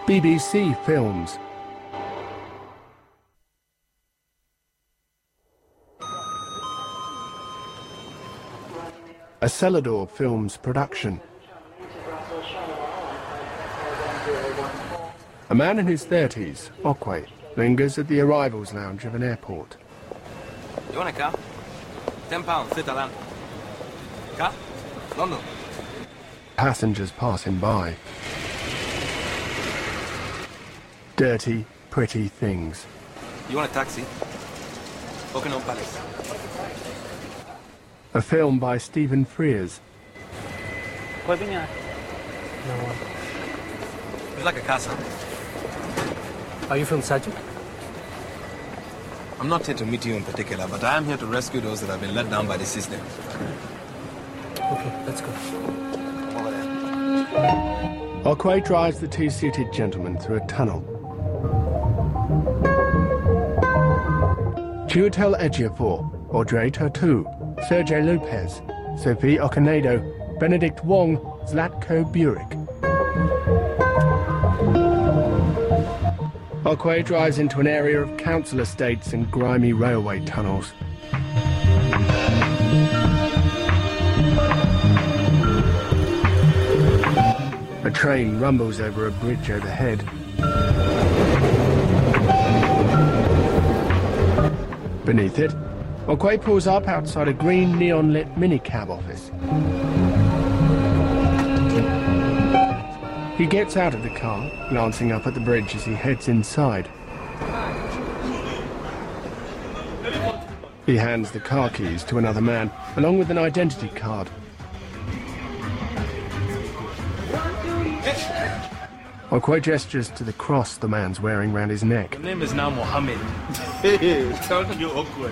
BBC Films. A Celador Films production. A man in his 30s, Okwe, lingers at the arrivals lounge of an airport. You want a car? £10, fit Atlanta. Car? London. Passengers pass him by. Dirty, pretty things. You want a taxi? Buckingham Palace. A film by Stephen Frears. It's like a casa. Are you from Sajid? I'm not here to meet you in particular, but I am here to rescue those that have been let down by the system. Okay, let's go. Over there. Okwe drives the two-suited gentleman through a tunnel. Chiwetel Ejiofor, Audrey Tautou, Sergio Lopez, Sophie Okonedo, Benedict Wong, Zlatko Buric. Okwe drives into an area of council estates and grimy railway tunnels. A train rumbles over a bridge overhead. Beneath it, Okwe pulls up outside a green neon-lit minicab office. He gets out of the car, glancing up at the bridge as he heads inside. He hands the car keys to another man, along with an identity card. Okwe gestures to the cross the man's wearing round his neck. Your name is now Mohammed. Thank you, Okwe.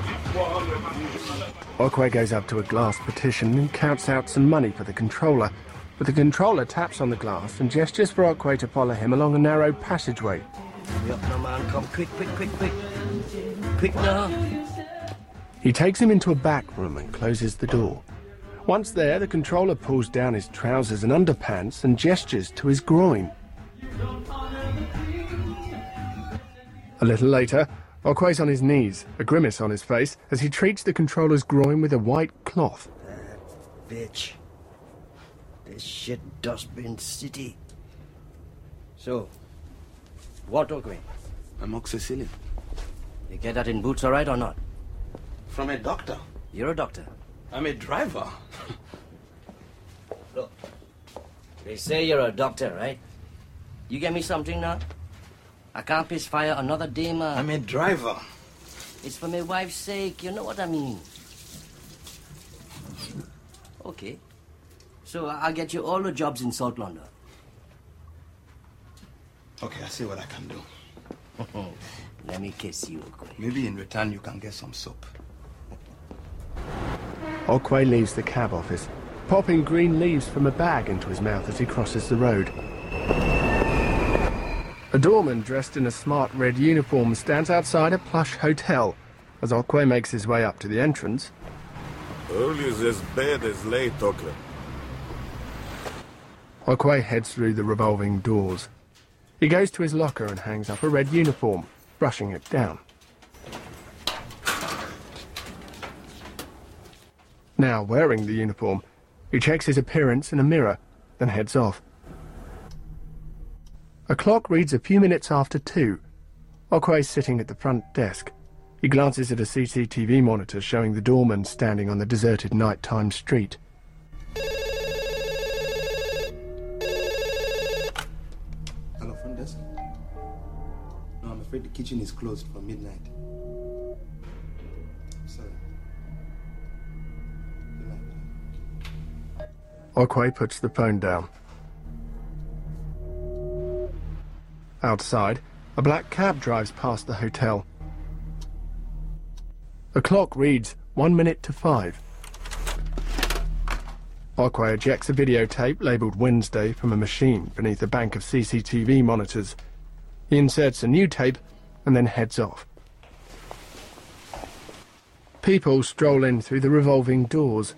Okwe goes up to a glass partition and counts out some money for the controller, but the controller taps on the glass and gestures for Okwe to follow him along a narrow passageway. Yup, no man, come quick. Quick now. He takes him into a back room and closes the door. Once there, the controller pulls down his trousers and underpants and gestures to his groin. A little later, Okwe's on his knees, a grimace on his face, as he treats the controller's groin with a white cloth. That bitch. This shit dustbin city. So, what, Okwe? Amoxicillin. You get that in boots all right or not? From a doctor. You're a doctor. I'm a driver. Look, they say you're a doctor, right? You get me something now? I can't piss fire another day, man. I'm a driver. It's for my wife's sake, you know what I mean? Okay. So I'll get you all the jobs in South London. Okay, I see what I can do. Let me kiss you, Okwe. Maybe in return you can get some soap. Okwe leaves the cab office, popping green leaves from a bag into his mouth as he crosses the road. A doorman dressed in a smart red uniform stands outside a plush hotel as Okwe makes his way up to the entrance. Early is as bad as late, Okwe. Okwe heads through the revolving doors. He goes to his locker and hangs up a red uniform, brushing it down. Now wearing the uniform, he checks his appearance in a mirror, then heads off. A clock reads a few minutes after 2. Okwe's sitting at the front desk. He glances at a CCTV monitor showing the doorman standing on the deserted nighttime street. Hello, front desk? No, I'm afraid the kitchen is closed for midnight. Sorry. Good night. Okwe puts the phone down. Outside, a black cab drives past the hotel. The clock reads 1 minute to 5. Okwe ejects a videotape labelled Wednesday from a machine beneath a bank of CCTV monitors. He inserts a new tape and then heads off. People stroll in through the revolving doors.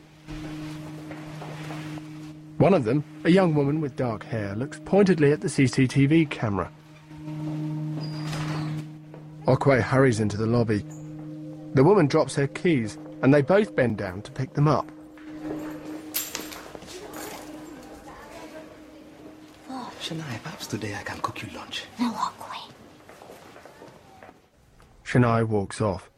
One of them, a young woman with dark hair, looks pointedly at the CCTV camera. Okwe hurries into the lobby. The woman drops her keys, and they both bend down to pick them up. Shania, perhaps today I can cook you lunch. No, Okwe. Shania walks off.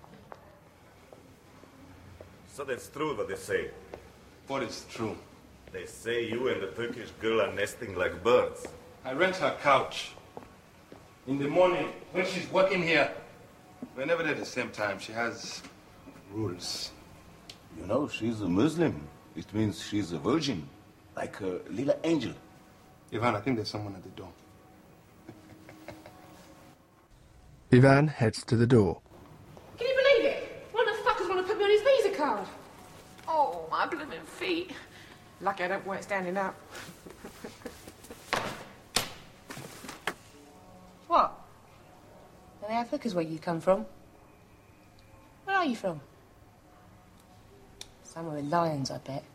So that's true what they say. What is true? They say you and the Turkish girl are nesting like birds. I rent her couch. In the morning, when she's working here, we're never there at the same time. She has rules. You know, she's a Muslim. It means she's a virgin, like a little angel. Ivan, I think there's someone at the door. Ivan heads to the door. Can you believe it? One of the fuckers want to put me on his visa card. Oh, my blooming feet. Lucky I don't work standing up. What? Are they Africa's where you come from? Where are you from? Somewhere with lions, I bet.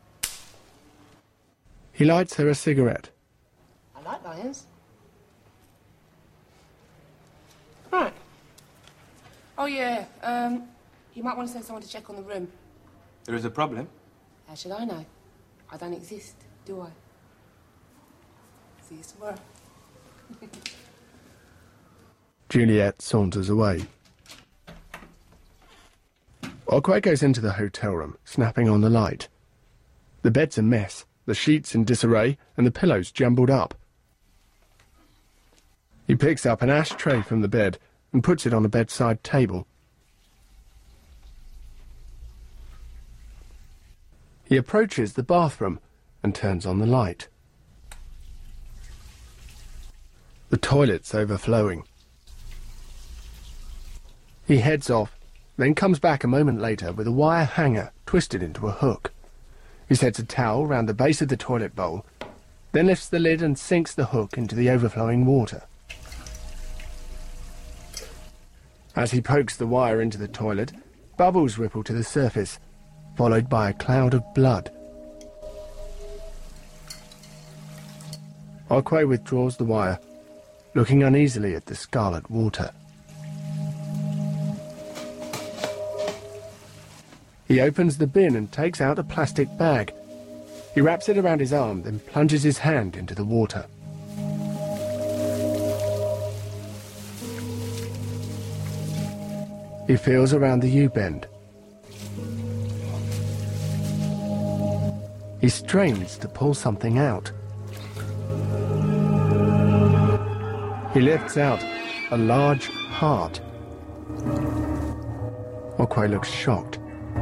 He lights her a cigarette. I like lions. Right. Oh, yeah. You might want to send someone to check on the room. There is a problem? How should I know? I don't exist, do I? See you tomorrow. Juliet saunters away. Okwe goes into the hotel room, snapping on the light. The bed's a mess, the sheets in disarray, and the pillows jumbled up. He picks up an ashtray from the bed and puts it on a bedside table. He approaches the bathroom and turns on the light. The toilet's overflowing. He heads off, then comes back a moment later with a wire hanger twisted into a hook. He sets a towel round the base of the toilet bowl, then lifts the lid and sinks the hook into the overflowing water. As he pokes the wire into the toilet, bubbles ripple to the surface, followed by a cloud of blood. Okwe withdraws the wire, looking uneasily at the scarlet water. He opens the bin and takes out a plastic bag. He wraps it around his arm, then plunges his hand into the water. He feels around the U-bend. He strains to pull something out. He lifts out a large heart. Okwe looks shocked.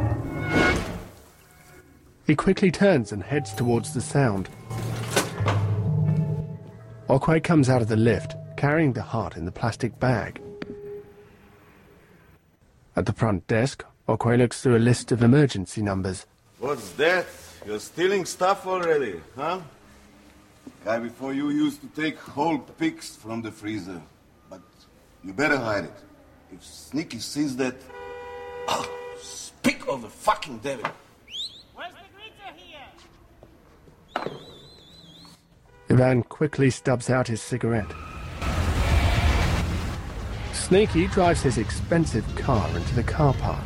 He quickly turns and heads towards the sound. Okwe comes out of the lift, carrying the heart in the plastic bag. At the front desk, Okwe looks through a list of emergency numbers. What's that? You're stealing stuff already, huh? Guy before you used to take whole pigs from the freezer. But you better hide it. If Sneaky sees that... Oh, speak of the fucking devil. Where's the greeter here? Ivan quickly stubs out his cigarette. Sneaky drives his expensive car into the car park.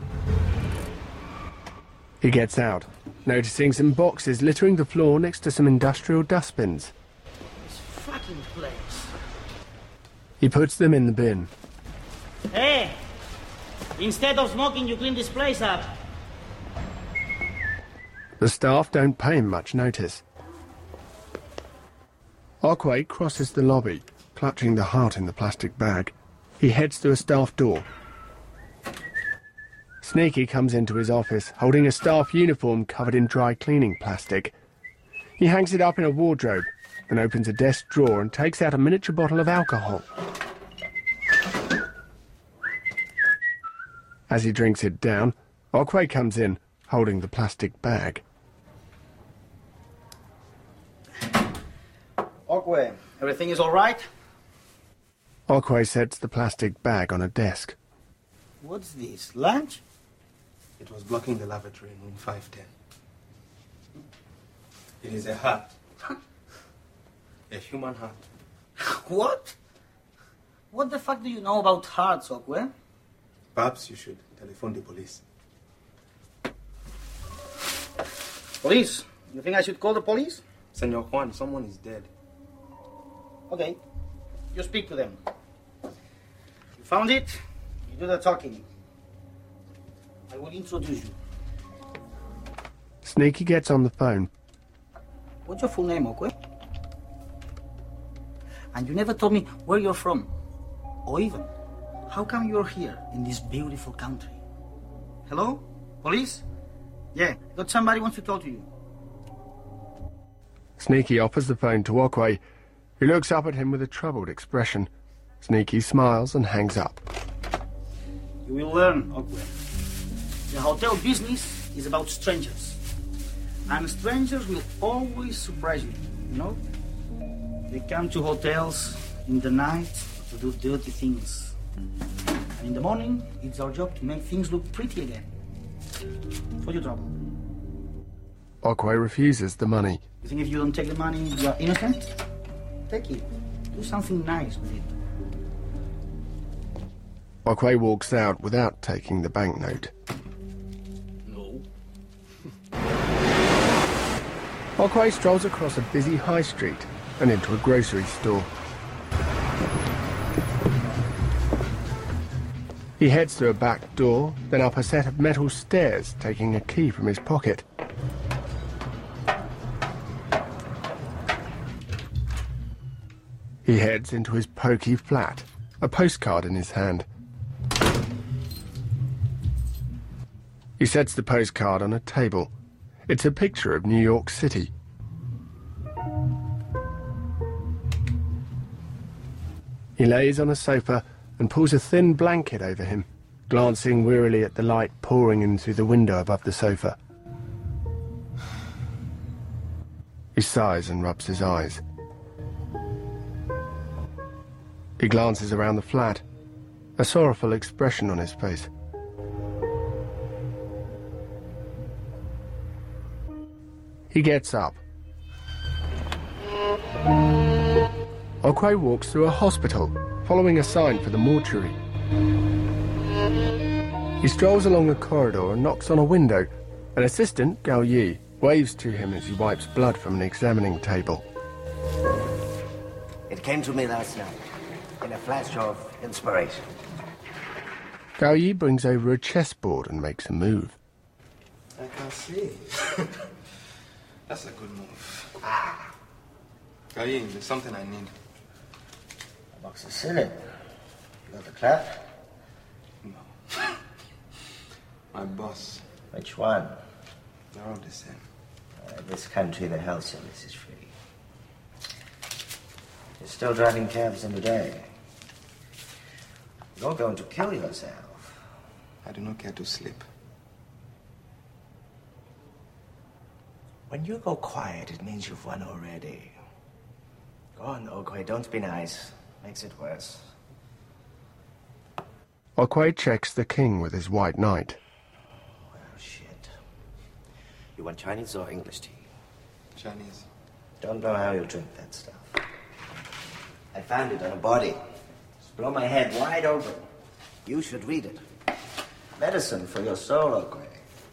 He gets out, noticing some boxes littering the floor next to some industrial dustbins. This fucking place. He puts them in the bin. Hey! Instead of smoking, you clean this place up. The staff don't pay him much notice. Okwe crosses the lobby, clutching the heart in the plastic bag. He heads to a staff door. Sneaky comes into his office, holding a staff uniform covered in dry cleaning plastic. He hangs it up in a wardrobe, then opens a desk drawer and takes out a miniature bottle of alcohol. As he drinks it down, Okwe comes in, holding the plastic bag. Okwe, everything is all right? Okwe sets the plastic bag on a desk. What's this, lunch? It was blocking the lavatory in room 510. It is a heart. A human heart. What? What the fuck do you know about hearts, Okwe? Perhaps you should telephone the police. Police? You think I should call the police? Senor Juan, someone is dead. Okay. You speak to them. You found it? You do the talking. I will introduce you. Sneaky gets on the phone. What's your full name, Okwe? And you never told me where you're from. Or even, how come you're here in this beautiful country? Hello? Police? Yeah, got somebody wants to talk to you. Sneaky offers the phone to Okwe, who looks up at him with a troubled expression. Sneaky smiles and hangs up. You will learn, Okwe. The hotel business is about strangers. And strangers will always surprise you, you know? They come to hotels in the night to do dirty things. And in the morning, it's our job to make things look pretty again. What's your trouble? Okwe refuses the money. You think if you don't take the money, you are innocent? Take it. Do something nice with it. Okwe walks out without taking the banknote. No. Okwe strolls across a busy high street and into a grocery store. He heads through a back door, then up a set of metal stairs, taking a key from his pocket. He heads into his pokey flat, a postcard in his hand. He sets the postcard on a table. It's a picture of New York City. He lays on a sofa and pulls a thin blanket over him, glancing wearily at the light pouring in through the window above the sofa. He sighs and rubs his eyes. He glances around the flat, a sorrowful expression on his face. He gets up. Okwe walks through a hospital, following a sign for the mortuary. He strolls along the corridor and knocks on a window. An assistant, Gao Yi, waves to him as he wipes blood from an examining table. It came to me last night, in a flash of inspiration. Gao Yi brings over a chessboard and makes a move. I can see. That's a good move. Kayin, there's something I need. A box of cylinder. You got the clap? No. My boss. Which one? They're all the same. This country, the health service is free. You're still driving cabs in the day. You're going to kill yourself. I do not care to sleep. When you go quiet, it means you've won already. Go on, Okwe, don't be nice. Makes it worse. Okwe checks the king with his white knight. Well, shit. You want Chinese or English tea? Chinese. Don't know how you drink that stuff. I found it on a body. Just blow my head wide open. You should read it. Medicine for your soul, Okwe.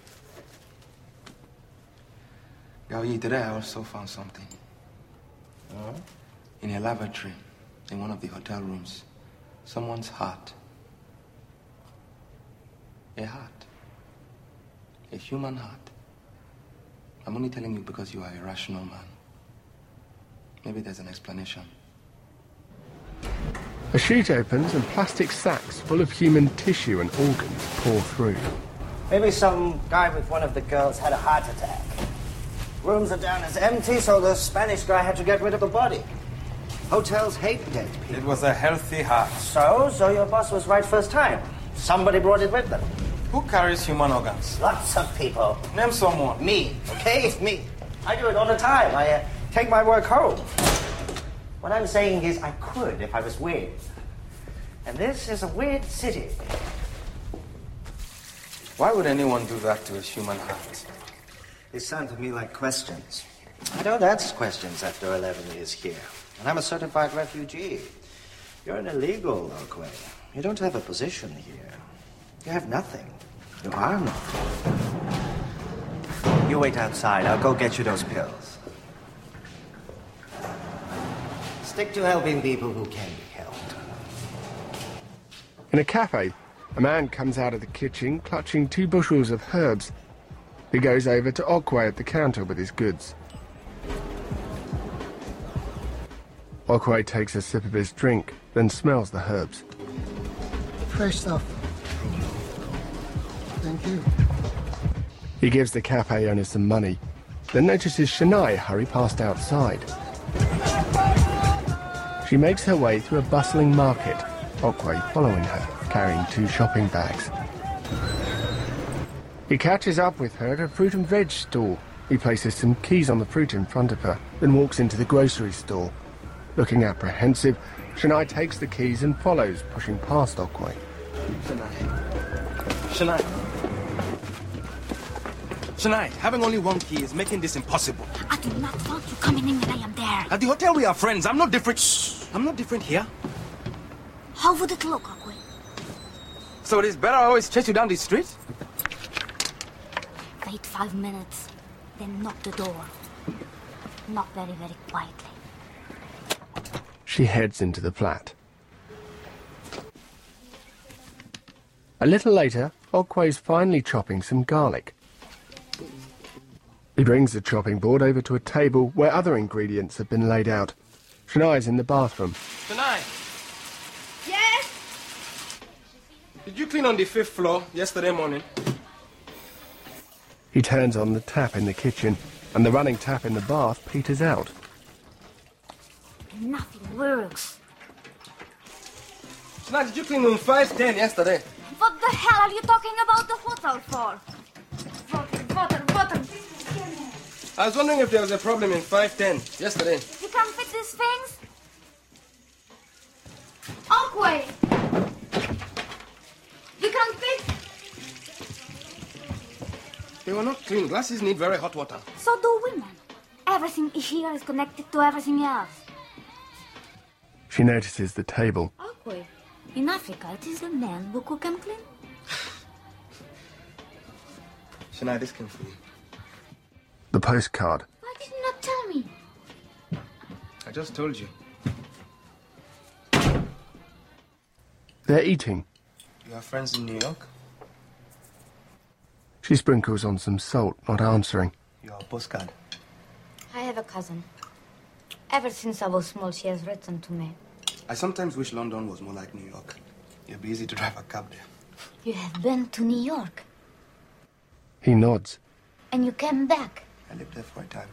Gao Yi, today I also found something. Huh? In a lavatory, in one of the hotel rooms. Someone's heart. A heart. A human heart. I'm only telling you because you are a rational man. Maybe there's an explanation. A chute opens and plastic sacks full of human tissue and organs pour through. Maybe some guy with one of the girls had a heart attack. Rooms are down as empty, so the Spanish guy had to get rid of the body. Hotels hate dead people. It was a healthy heart. So your boss was right first time. Somebody brought it with them. Who carries human organs? Lots of people. Name someone. Me, okay? Me. I do it all the time. I take my work home. What I'm saying is I could if I was weird. And this is a weird city. Why would anyone do that to a human heart? They sound to me like questions. I don't answer questions after 11 years here. And I'm a certified refugee. You're an illegal, Oakway. You don't have a position here. You have nothing. You are nothing. You wait outside. I'll go get you those pills. Stick to helping people who can be helped. In a cafe, a man comes out of the kitchen clutching 2 bushels of herbs. He goes over to Oakway at the counter with his goods. Oakway takes a sip of his drink, then smells the herbs. Fresh stuff. Thank you. He gives the cafe owner some money, then notices Shania hurry past outside. She makes her way through a bustling market, Oakway following her, carrying 2 shopping bags. He catches up with her at a fruit and veg stall. He places some keys on the fruit in front of her, then walks into the grocery store. Looking apprehensive, Shania takes the keys and follows, pushing past Oakway. Shania. Shania, having only 1 key is making this impossible. I do not want you coming in when I am there. At the hotel we are friends. I'm not different. Shh. I'm not different here. How would it look, Oakway? So it is better I always chase you down the street? Wait 5 minutes, then knock the door. Knock very, very quietly. She heads into the flat. A little later, Oakway's finally chopping some garlic. He brings the chopping board over to a table where other ingredients have been laid out. Shania's in the bathroom. Shania, Yes? did you clean on the 5th floor yesterday morning? He turns on the tap in the kitchen, and the running tap in the bath peters out. Nothing works. Shania, did you clean on 510 yesterday? What the hell are you talking about the hotel for? Water. I was wondering if there was a problem in 510 yesterday. You can't fix these things? Oakway! You can't fix... They were not clean. Glasses need very hot water. So do women. Everything here is connected to everything else. She notices the table. Oakway, in Africa, it is the men who cook and clean. Shania, this came for you. The postcard. Why did you not tell me? I just told you. They're eating. You have friends in New York? She sprinkles on some salt, not answering. Your postcard. I have a cousin. Ever since I was small, she has written to me. I sometimes wish London was more like New York. It'd be easy to drive a cab there. You have been to New York? He nods. And you came back? I lived there for a time.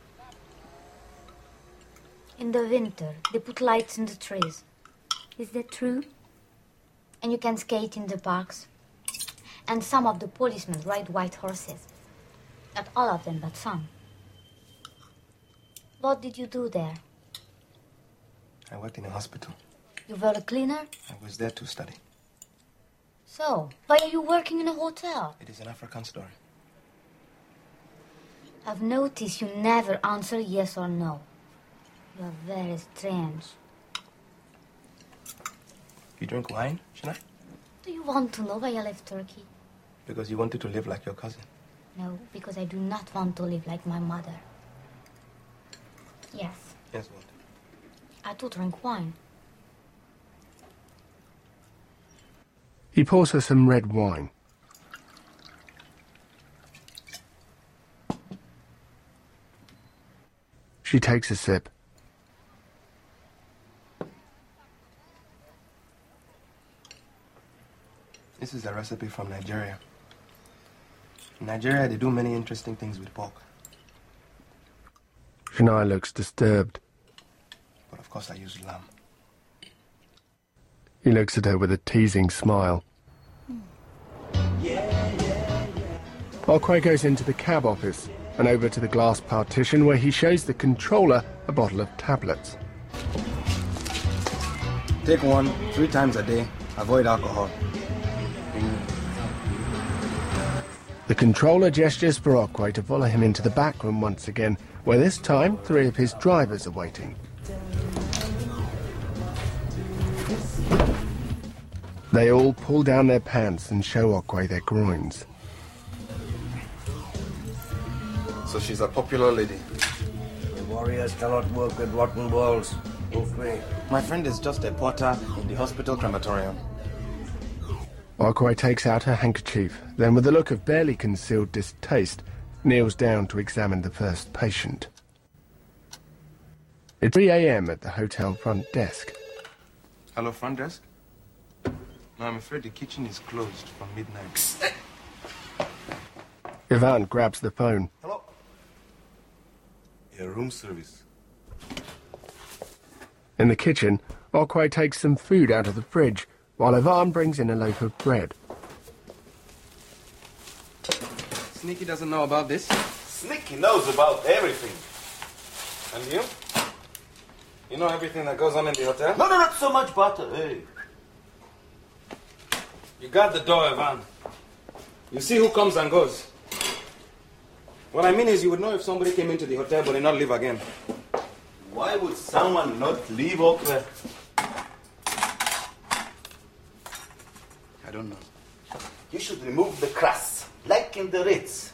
In the winter, they put lights in the trees. Is that true? And you can skate in the parks. And some of the policemen ride white horses. Not all of them, but some. What did you do there? I worked in a hospital. You were a cleaner? I was there to study. So, why are you working in a hotel? It is an African story. I've noticed you never answer yes or no. You are very strange. You drink wine, Shania? Do you want to know why I left Turkey? Because you wanted to live like your cousin. No, because I do not want to live like my mother. Yes, Yes, what? I do drink wine. He pours her some red wine. She takes a sip. This is a recipe from Nigeria. In Nigeria, they do many interesting things with pork. Shania looks disturbed. But of course I use lamb. He looks at her with a teasing smile. Oakway goes into the cab office and over to the glass partition where he shows the controller a bottle of tablets. Take one 3 times a day. Avoid alcohol. The controller gestures for Oakway to follow him into the back room once again, where this time 3 of his drivers are waiting. They all pull down their pants and show Otway their groins. So she's a popular lady. The warriors cannot work with rotten balls. Move me. My friend is just a porter in the hospital crematorium. Otway takes out her handkerchief, then with a look of barely concealed distaste, kneels down to examine the first patient. It's 3 a.m. at the hotel front desk. Hello, front desk? No, I'm afraid the kitchen is closed from midnight. Ivan grabs the phone. Hello? Yeah, room service. In the kitchen, Otway takes some food out of the fridge, while Ivan brings in a loaf of bread. Sneaky doesn't know about this. Sneaky knows about everything. And you? You know everything that goes on in the hotel? No, not so much butter, hey. You got the door, Ivan. You see who comes and goes. What I mean is you would know if somebody came into the hotel but did not leave again. Why would someone not leave Otway? I don't know. You should remove the crust, like in the Ritz.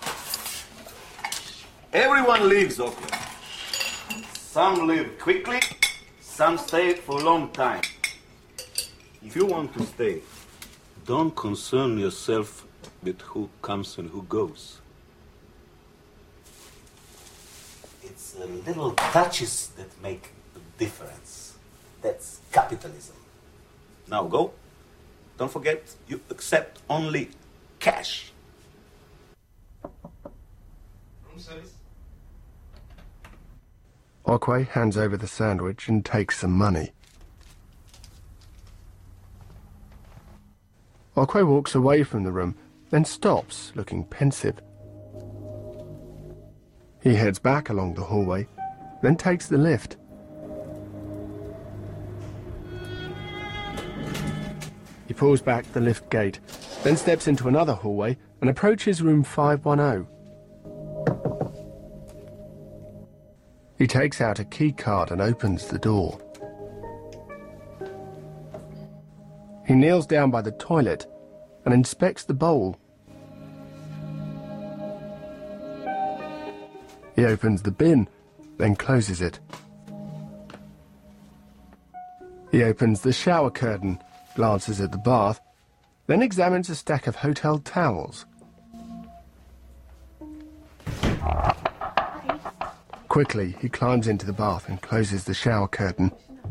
Everyone leaves Otway. Some leave quickly, some stay for a long time. If you want to stay, don't concern yourself with who comes and who goes. It's the little touches that make the difference. That's capitalism. Now go. Don't forget, you accept only cash. Room service? Otway hands over the sandwich and takes some money. Otway walks away from the room, then stops, looking pensive. He heads back along the hallway, then takes the lift. He pulls back the lift gate, then steps into another hallway and approaches room 510. He takes out a key card and opens the door. He kneels down by the toilet and inspects the bowl. He opens the bin, then closes it. He opens the shower curtain, glances at the bath, then examines a stack of hotel towels. Quickly, he climbs into the bath and closes the shower curtain.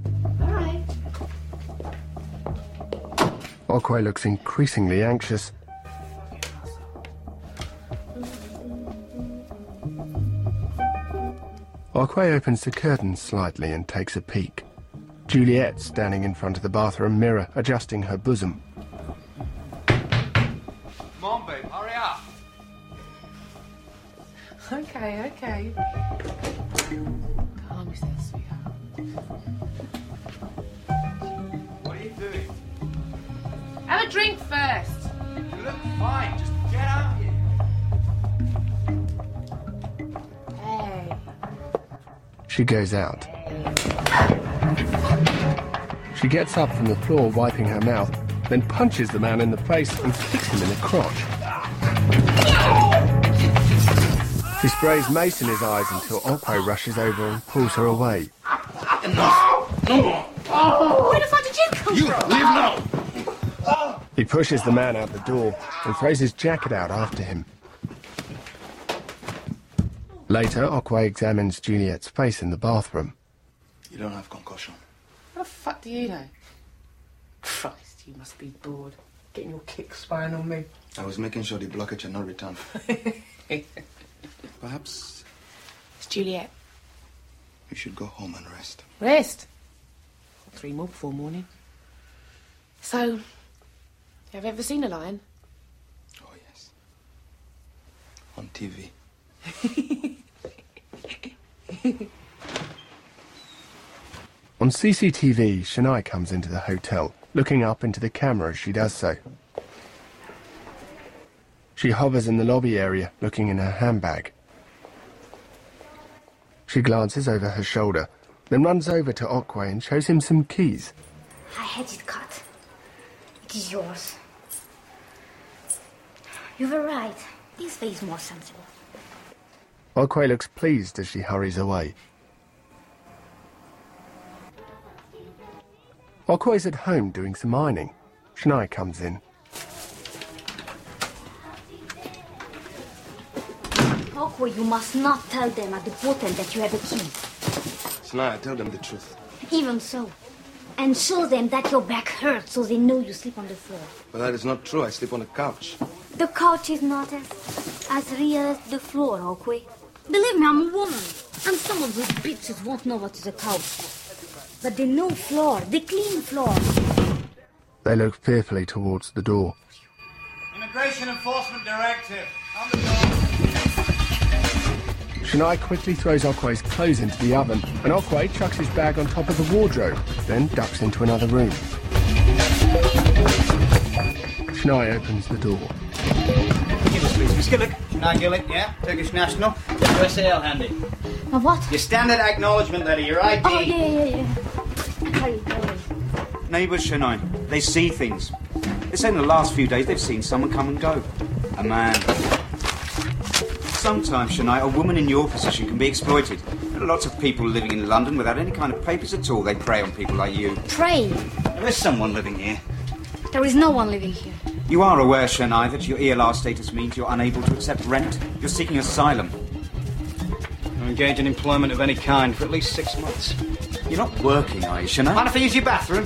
Otway looks increasingly anxious. Otway opens the curtain slightly and takes a peek. Juliet's standing in front of the bathroom mirror, adjusting her bosom. Come on, babe, hurry up. Okay. Calm yourself, sweetheart. What are you doing? Have a drink first. You look fine. Just get out here. Hey. She goes out. She gets up from the floor, wiping her mouth, then punches the man in the face and kicks him in the crotch. She sprays mace in his eyes until Otway rushes over and pulls her away. Enough! No more! Where the fuck did you come from? You leave now! He pushes the man out the door and throws his jacket out after him. Later, Otway examines Juliet's face in the bathroom. You don't have concussion. What the fuck do you know? Christ, you must be bored. Getting your kick spying on me. I was making sure the blockage had not returned. Perhaps It's Juliet. you should go home and rest. Rest? 3 more before morning. So, have you ever seen a lion? Oh, yes. On TV. On CCTV, Shania comes into the hotel, looking up into the camera as she does so. She hovers in the lobby area, looking in her handbag. She glances over her shoulder, then runs over to Otway and shows him some keys. I had it cut. It is yours. You were right. This way is more sensible. Okoye looks pleased as she hurries away. Okoye's at home doing some ironing. Shania comes in. Okoye, you must not tell them at the hotel that you have a key. Shania, tell them the truth. Even so. And show them that your back hurts so they know you sleep on the floor. But that is not true. I sleep on a couch. The couch is not as real as the floor, Okoye. Believe me, I'm a woman. And some of those bitches won't know what is a couch. But they know floor, they clean floor. They look fearfully towards the door. Immigration Enforcement Directive. On the door. Shania quickly throws Okoye's clothes into the oven, and Okoye chucks his bag on top of the wardrobe, then ducks into another room. Shania opens the door. Give us, please. Miss Gillick. Shania Gillick, yeah. Turkish national. USAL handy. What? Your standard acknowledgement letter, your ID. Oh, yeah. Hurry. Neighbours, Shania, they see things. They say in the last few days they've seen someone come and go. A man. Sometimes, Shania, a woman in your position can be exploited. There are lots of people living in London without any kind of papers at all. They prey on people like you. Prey? There is someone living here. There is no one living here. You are aware, Shania, that your ELR status means you're unable to accept rent. You're seeking asylum. You're engaged in employment of any kind for at least 6 months. You're not working, are you, Shania? Mind if I use your bathroom?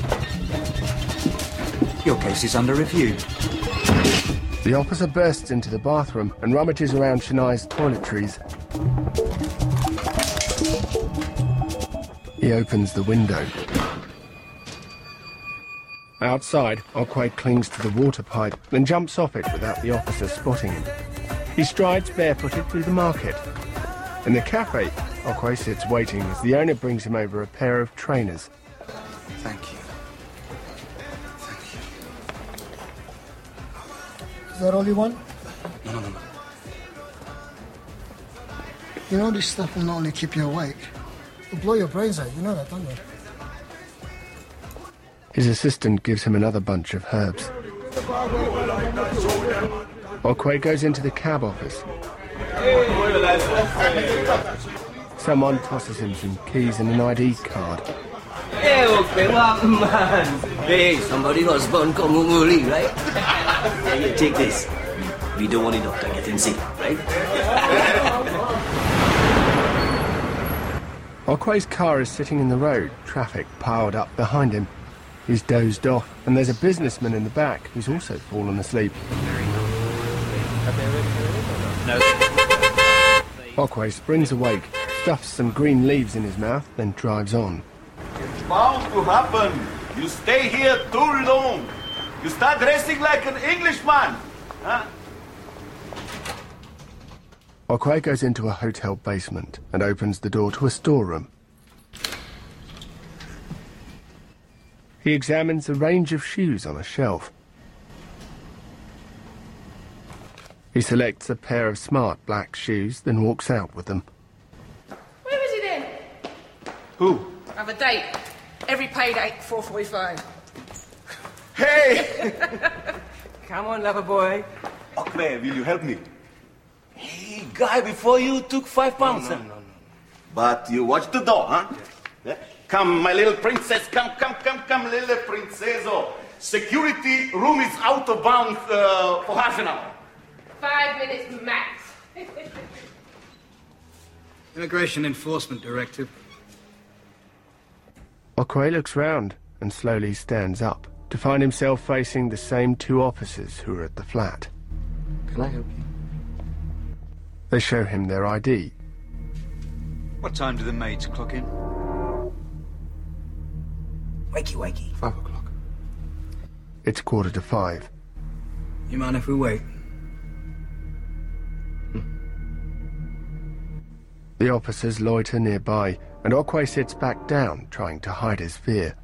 Your case is under review. The officer bursts into the bathroom and rummages around Shania's toiletries. He opens the window. Outside, Okoye clings to the water pipe, then jumps off it without the officer spotting him. He strides barefooted through the market. In the cafe, Okoye sits waiting as the owner brings him over a pair of trainers. Thank you. Is that all you want? No. You know this stuff will not only keep you awake, it'll blow your brains out. You know that, don't you? His assistant gives him another bunch of herbs. Okoye goes into the cab office. Someone tosses him some keys and an ID card. Hey, Okoye, what man? Hey, somebody husband come home early, right? Hey, take this. We don't want the doctor getting sick, right? Okoye's car is sitting in the road, traffic piled up behind him. He's dozed off, and there's a businessman in the back who's also fallen asleep. No. Okoye springs awake, stuffs some green leaves in his mouth, then drives on. It's bound to happen. You stay here too long. You start dressing like an Englishman. Huh? Okoye goes into a hotel basement and opens the door to a storeroom. He examines a range of shoes on a shelf. He selects a pair of smart black shoes, then walks out with them. Where is he then? Who? I have a date. Every payday, 4:45. Hey! Come on, lover boy. Okoye, will you help me? Hey, guy, before you took £5. No. But you watch the door, huh? Yeah? Come, my little princess. Come, little princeso. Security room is out of bounds for half an hour. 5 minutes max. Immigration Enforcement Directive. Okoye looks round and slowly stands up to find himself facing the same two officers who are at the flat. Can I help you? They show him their ID. What time do the maids clock in? Wakey. 5 o'clock. It's 5:15. You mind if we wait? The officers loiter nearby, and Okoye sits back down, trying to hide his fear.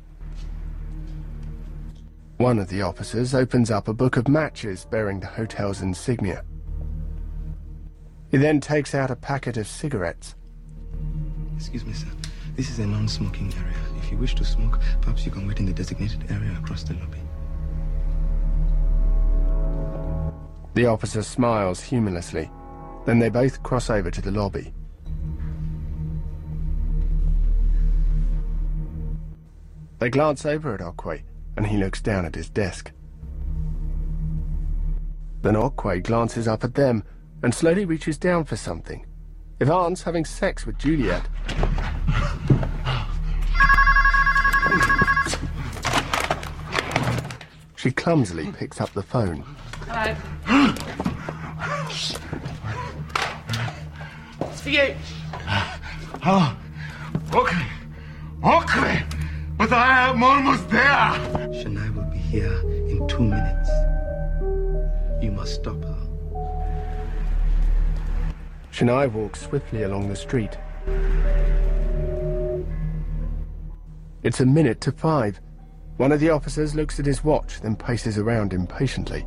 One of the officers opens up a book of matches bearing the hotel's insignia. He then takes out a packet of cigarettes. Excuse me, sir. This is a non-smoking area. If you wish to smoke, perhaps you can wait in the designated area across the lobby. The officer smiles humorlessly. Then they both cross over to the lobby. They glance over at Otway, and he looks down at his desk. Then Otway glances up at them and slowly reaches down for something. Yvonne's having sex with Juliet. She clumsily picks up the phone. Hello. It's for you. Oh, okay. Okay. But I am almost there. Shania will be here in 2 minutes. You must stop her. Shania walks swiftly along the street. It's 5:01. One of the officers looks at his watch, then paces around impatiently.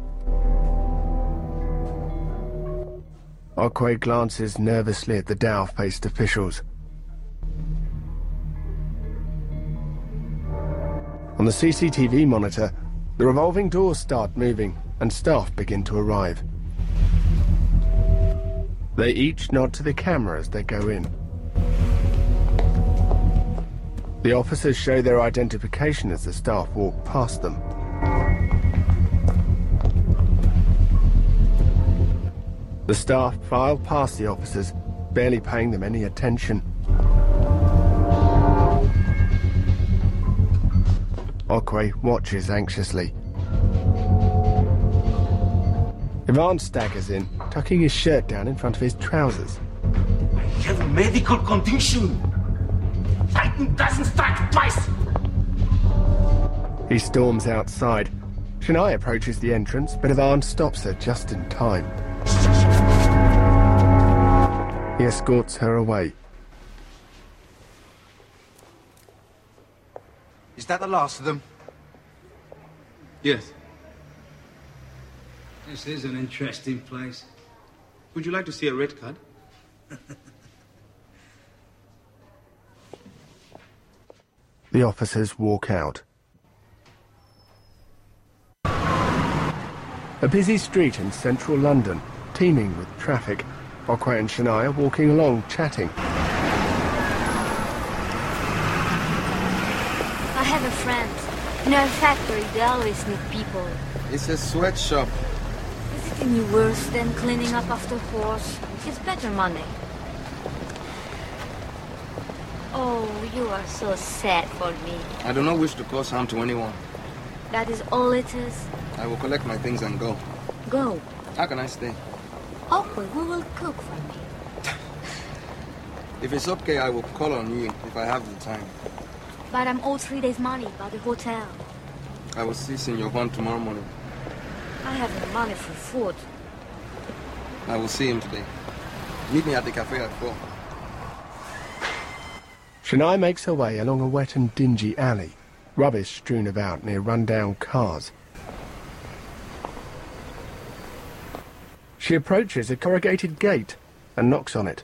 Otway glances nervously at the dour-faced officials. On the CCTV monitor, the revolving doors start moving and staff begin to arrive. They each nod to the camera as they go in. The officers show their identification as the staff walk past them. The staff file past the officers, barely paying them any attention. Otway watches anxiously. Yvonne staggers in, tucking his shirt down in front of his trousers. I have a medical condition. Lightning doesn't strike twice. He storms outside. Shania approaches the entrance, but Yvonne stops her just in time. He escorts her away. Is that the last of them? Yes. This is an interesting place. Would you like to see a red card? The officers walk out. A busy street in central London, teeming with traffic. Otway and Shania walking along, chatting. I have a friend. In our factory, they always need people. It's a sweatshop. Is it any worse than cleaning up after horse? It's better money. Oh, you are so sad for me. I do not wish to cause harm to anyone. That is all it is. I will collect my things and go. Go. How can I stay? Okay, we will cook for me. If it's okay, I will call on you if I have the time. But I'm owed 3 days' money by the hotel. I will see Senor Juan tomorrow morning. I have no money for food. I will see him today. Meet me at the cafe at 4. Shania makes her way along a wet and dingy alley, rubbish strewn about near run-down cars. She approaches a corrugated gate and knocks on it.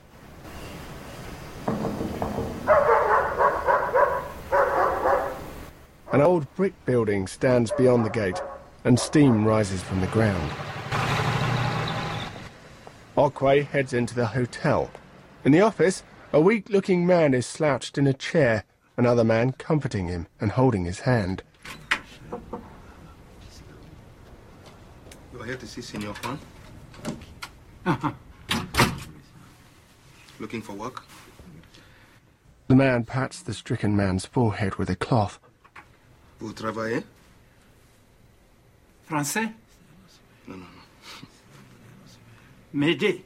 An old brick building stands beyond the gate, and steam rises from the ground. Otway heads into the hotel. In the office, a weak-looking man is slouched in a chair, another man comforting him and holding his hand. You are here to see Senor Juan? Looking for work? The man pats the stricken man's forehead with a cloth. Vous travaillez? Français? No. M'aider.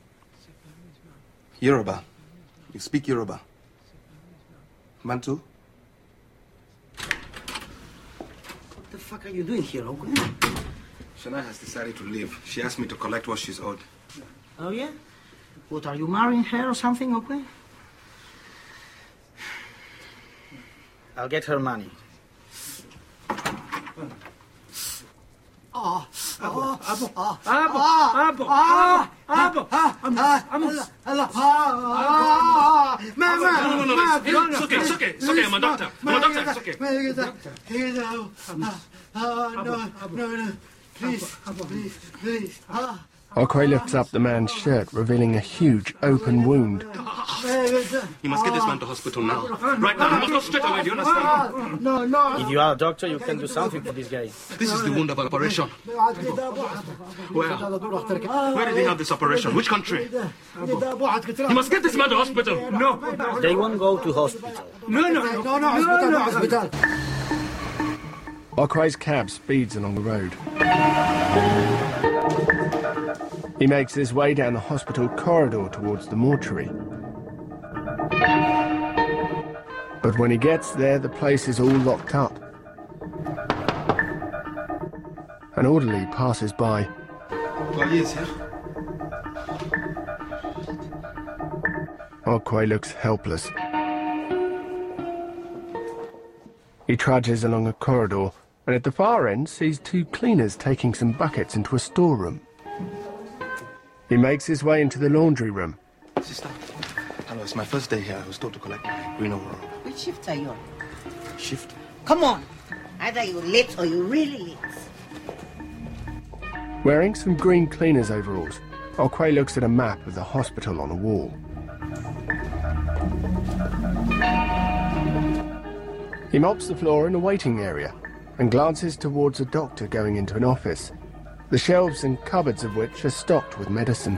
Yoruba. You speak Yoruba. Bantu? What the fuck are you doing here, Ogun? Shania has decided to leave. She asked me to collect what she's owed. Oh, yeah? What, are you marrying her or something, Ogun? I'll get her money. Mama! It's okay. I'm a doctor. It's okay. No. Please. Okoye lifts up the man's shirt, revealing a huge open wound. You must get this man to hospital now. Right now. You must go straight away. Do you understand? No. If you are a doctor, you can do something for this guy. This is the wound of an operation. Where did he have this operation? Which country? You must get this man to hospital. No. They won't go to hospital. No, hospital. Okoye's cab speeds along the road. He makes his way down the hospital corridor towards the mortuary. But when he gets there, the place is all locked up. An orderly passes by. Okoye looks helpless. He trudges along a corridor, and at the far end sees two cleaners taking some buckets into a storeroom. He makes his way into the laundry room. Sister, hello, it's my first day here. I was told to collect my green overall. Which shift are you on? Shift? Come on. Either you're late or you're really late. Wearing some green cleaner's overalls, Okoye looks at a map of the hospital on a wall. He mops the floor in the waiting area and glances towards a doctor going into an office, the shelves and cupboards of which are stocked with medicine.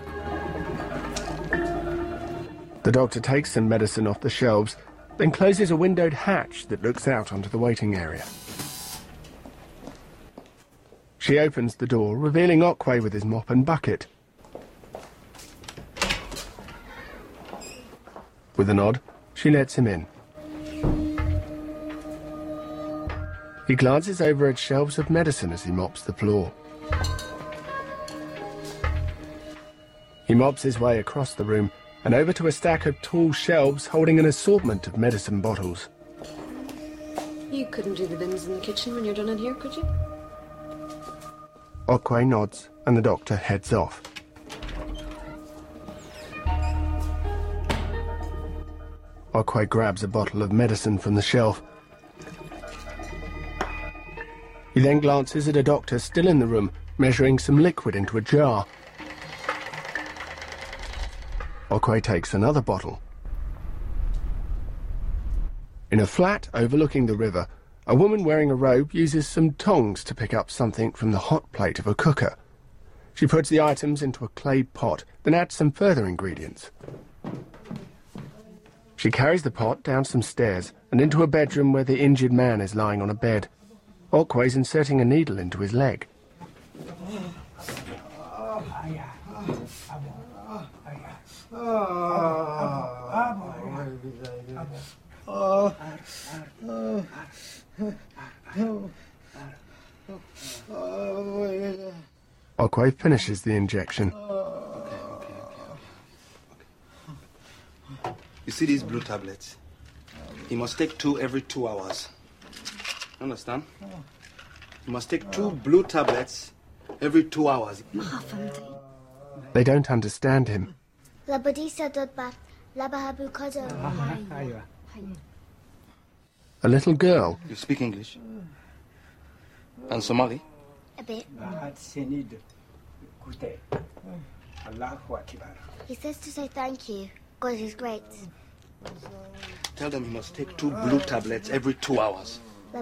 The doctor takes some medicine off the shelves, then closes a windowed hatch that looks out onto the waiting area. She opens the door, revealing Okoye with his mop and bucket. With a nod, she lets him in. He glances over at shelves of medicine as he mops the floor. He mops his way across the room and over to a stack of tall shelves holding an assortment of medicine bottles. You couldn't do the bins in the kitchen when you're done in here, could you? Okoye nods and the doctor heads off. Okoye grabs a bottle of medicine from the shelf. He then glances at a doctor still in the room, measuring some liquid into a jar. Okoye takes another bottle. In a flat overlooking the river, a woman wearing a robe uses some tongs to pick up something from the hot plate of a cooker. She puts the items into a clay pot, then adds some further ingredients. She carries the pot down some stairs and into a bedroom where the injured man is lying on a bed. Okoye's inserting a needle into his leg. Okoye finishes the injection. You see these blue tablets? You must take 2 every 2 hours. Understand? You must take 2 blue tablets every 2 hours. They don't understand him. A little girl. You speak English? And Somali? A bit. He says to say thank you, because he's great. Tell them he must take 2 blue tablets every 2 hours.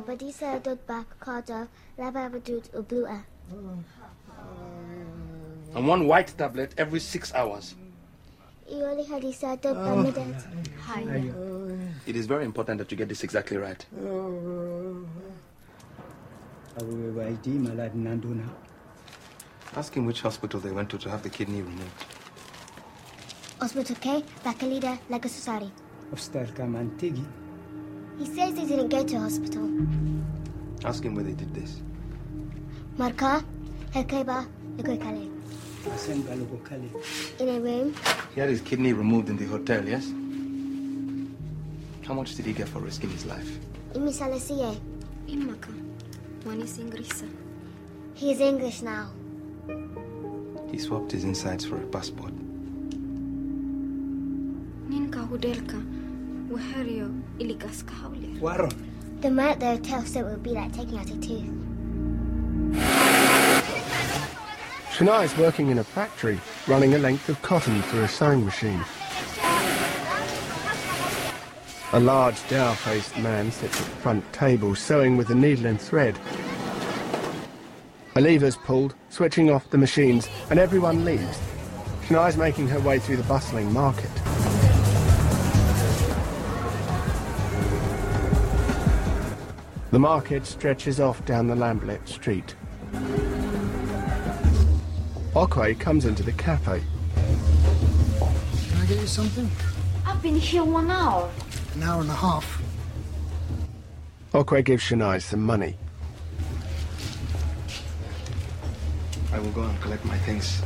And 1 white tablet every 6 hours. It is very important that you get this exactly right. Ask him which hospital they went to have the kidney removed. Hospital K, Bakalida, Lagosari. Mantigi. He says he didn't go to hospital. Ask him where they did this. Marka, Helkeba, Lagokale. In a room. He had his kidney removed in the hotel, yes? How much did he get for risking his life? Imisalasiye. Imaka. Wanis Ingrisa. He is English now. He swapped his insides for a passport. Ninka Hudelka. The man at the hotel said it would be like taking out a tooth. Shania is working in a factory, running a length of cotton through a sewing machine. A large, dour-faced man sits at the front table, sewing with a needle and thread. A lever's pulled, switching off the machines, and everyone leaves. Shania's making her way through the bustling market. The market stretches off down the lamplit street. Okwe comes into the cafe. Can I get you something? I've been here 1 hour. An hour and a half. Okwe gives Shania some money. I will go and collect my things.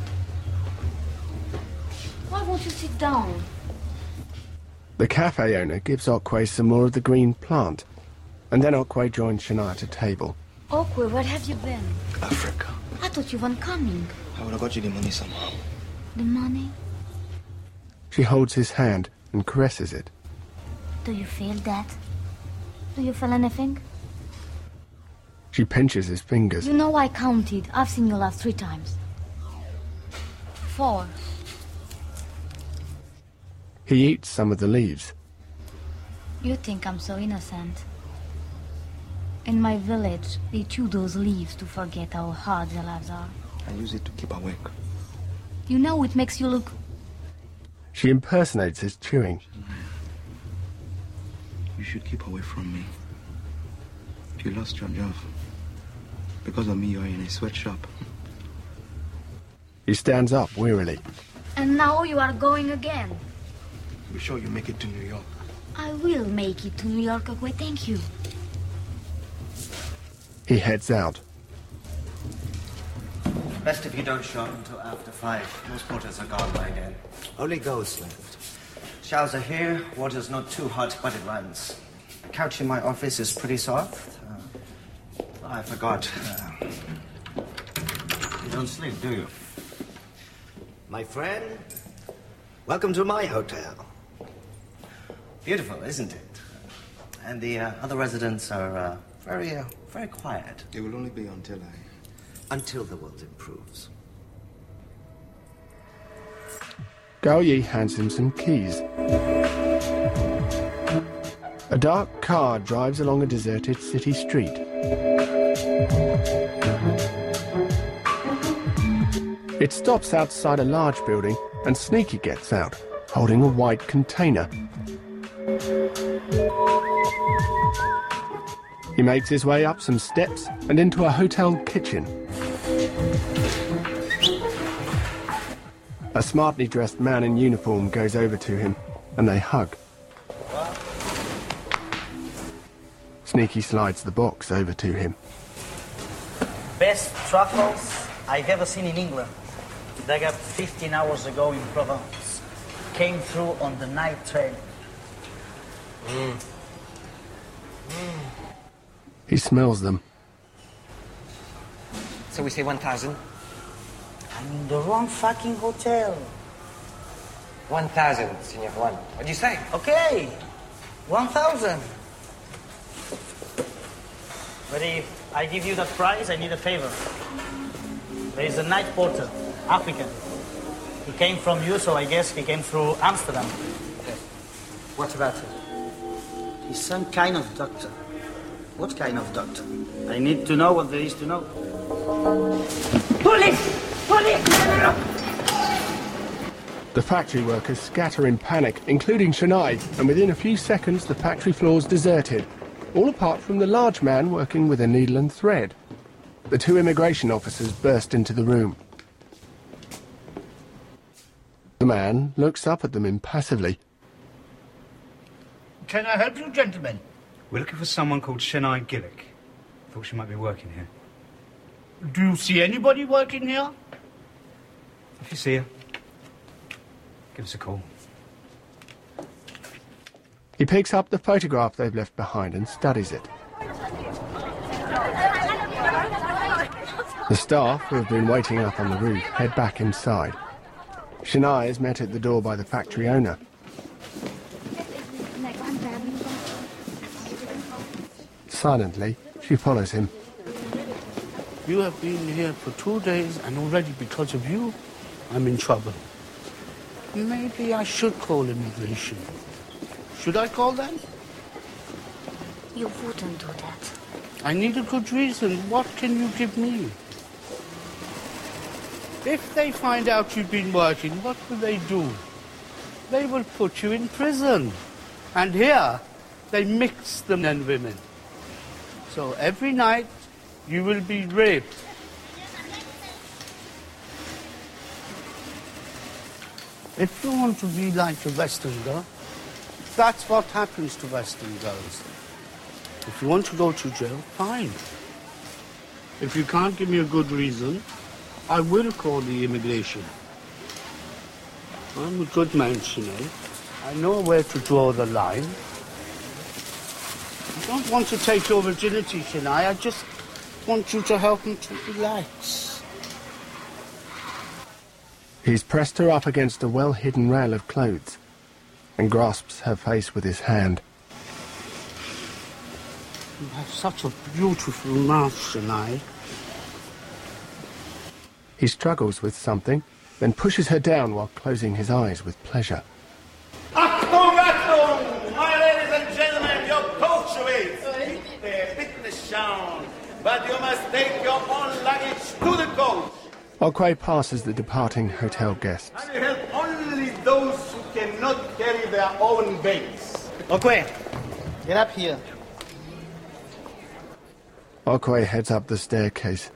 Why won't you sit down? The cafe owner gives Okwe some more of the green plant, and then Okwe joins Shania at a table. Okwe, where have you been? Africa. I thought you weren't coming. I would have got you the money somehow. The money? She holds his hand and caresses it. Do you feel that? Do you feel anything? She pinches his fingers. You know I counted. I've seen you laugh 3 times. 4. He eats some of the leaves. You think I'm so innocent? In my village, they chew those leaves to forget how hard their lives are. I use it to keep awake. You know it makes you look... She impersonates his chewing. You should keep away from me. You lost your job. Because of me, you're in a sweatshop. He stands up wearily. And now you are going again. Be sure you make it to New York. I will make it to New York, Okwe. Thank you. He heads out. Best if you don't show up until after 5. Most porters are gone by then. Only ghosts left. Showers are here. Water's not too hot, but it runs. The couch in my office is pretty soft. I forgot. You don't sleep, do you? My friend, welcome to my hotel. Beautiful, isn't it? And the other residents are very quiet. It will only be until Until the world improves. Gao Yi hands him some keys. A dark car drives along a deserted city street. It stops outside a large building, and Sneaky gets out, holding a white container. He makes his way up some steps and into a hotel kitchen. A smartly dressed man in uniform goes over to him, and they hug. Sneaky slides the box over to him. Best truffles I've ever seen in England. Dug up 15 hours ago in Provence. Came through on the night train. He smells them. So we say 1,000? I'm in the wrong fucking hotel. 1,000, Senor Juan. What'd you say? Okay, 1,000. But if I give you that price, I need a favor. There is a night porter, African. He came from you, so I guess he came through Amsterdam. Okay. What about it? He's some kind of doctor. What kind of doctor? I need to know what there is to know. Police! Police! The factory workers scatter in panic, including Shania, and within a few seconds the factory floor's deserted, all apart from the large man working with a needle and thread. The 2 immigration officers burst into the room. The man looks up at them impassively. Can I help you, gentlemen? We're looking for someone called Shania Gillick. Thought she might be working here. Do you see anybody working here? If you see her, give us a call. He picks up the photograph they've left behind and studies it. The staff, who have been waiting up on the roof, head back inside. Shania is met at the door by the factory owner. Silently, she follows him. You have been here for 2 days, and already because of you, I'm in trouble. Maybe I should call immigration. Should I call them? You wouldn't do that. I need a good reason. What can you give me? If they find out you've been working, what will they do? They will put you in prison. And here, they mix the men and women. So every night, you will be raped. If you want to be like a Western girl, that's what happens to Western girls. If you want to go to jail, fine. If you can't give me a good reason, I will call the immigration. I'm a good man, Sinead. I know where to draw the line. I don't want to take your virginity, Sinead. I just want you to help me to relax. He's pressed her up against a well-hidden rail of clothes and grasps her face with his hand. You have such a beautiful mouth, Sinead. He struggles with something, then pushes her down while closing his eyes with pleasure. Achtung, Achtung! My ladies and gentlemen, your coach waits. Keep the fitness down, but you must take your own luggage to the coach. Okwei passes the departing hotel guests. I will help only those who cannot carry their own bags. Okwei, get up here. Okwei heads up the staircase.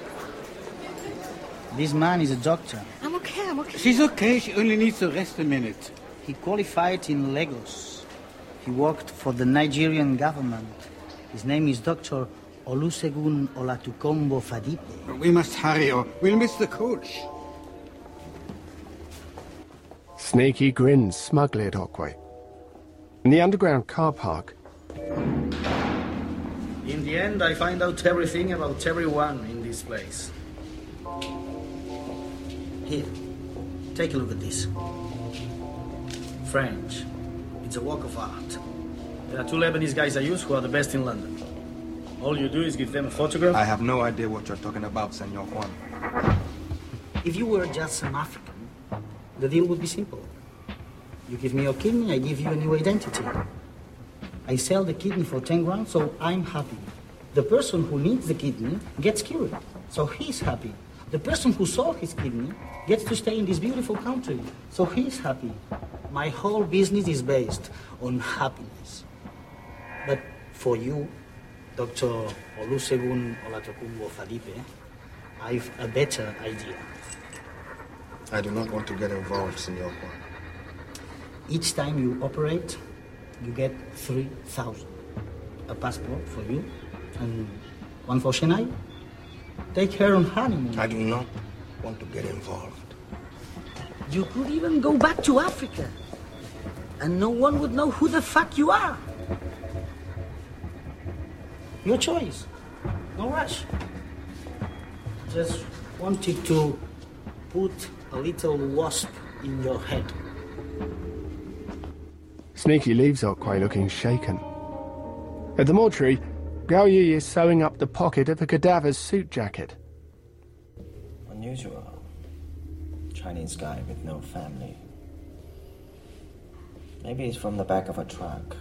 This man is a doctor. I'm okay. She's okay. She only needs to rest a minute. He qualified in Lagos. He worked for the Nigerian government. His name is Dr. Olusegun Olatukombo Fadipe. We must hurry or we'll miss the coach. Sneaky grins smugly at Okwei. In the underground car park... In the end, I find out everything about everyone in this place. Here, take a look at this. French. It's a work of art. There are 2 Lebanese guys I use who are the best in London. All you do is give them a photograph. I have no idea what you're talking about, Senor Juan. If you were just an African, the deal would be simple. You give me your kidney, I give you a new identity. I sell the kidney for 10 grand, so I'm happy. The person who needs the kidney gets cured, so he's happy. The person who sold his kidney gets to stay in this beautiful country, so he's happy. My whole business is based on happiness. But for you, Dr. Olusegun Olatukombo Fadipe, I've a better idea. I do not want to get involved, Senor Juan. Each time you operate, you get 3,000. A passport for you, and one for Chennai. Take her on honeymoon. I do not want to get involved. You could even go back to Africa, and no one would know who the fuck you are. Your choice. No rush. Just wanted to put a little wasp in your head. Sneaky leaves Okwei looking shaken. At the mortuary, Gao Yi is sewing up the pocket of a cadaver's suit jacket. Unusual. Chinese guy with no family. Maybe he's from the back of a truck.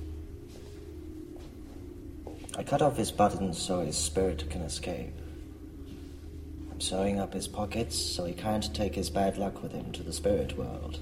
I cut off his buttons so his spirit can escape. I'm sewing up his pockets so he can't take his bad luck with him to the spirit world.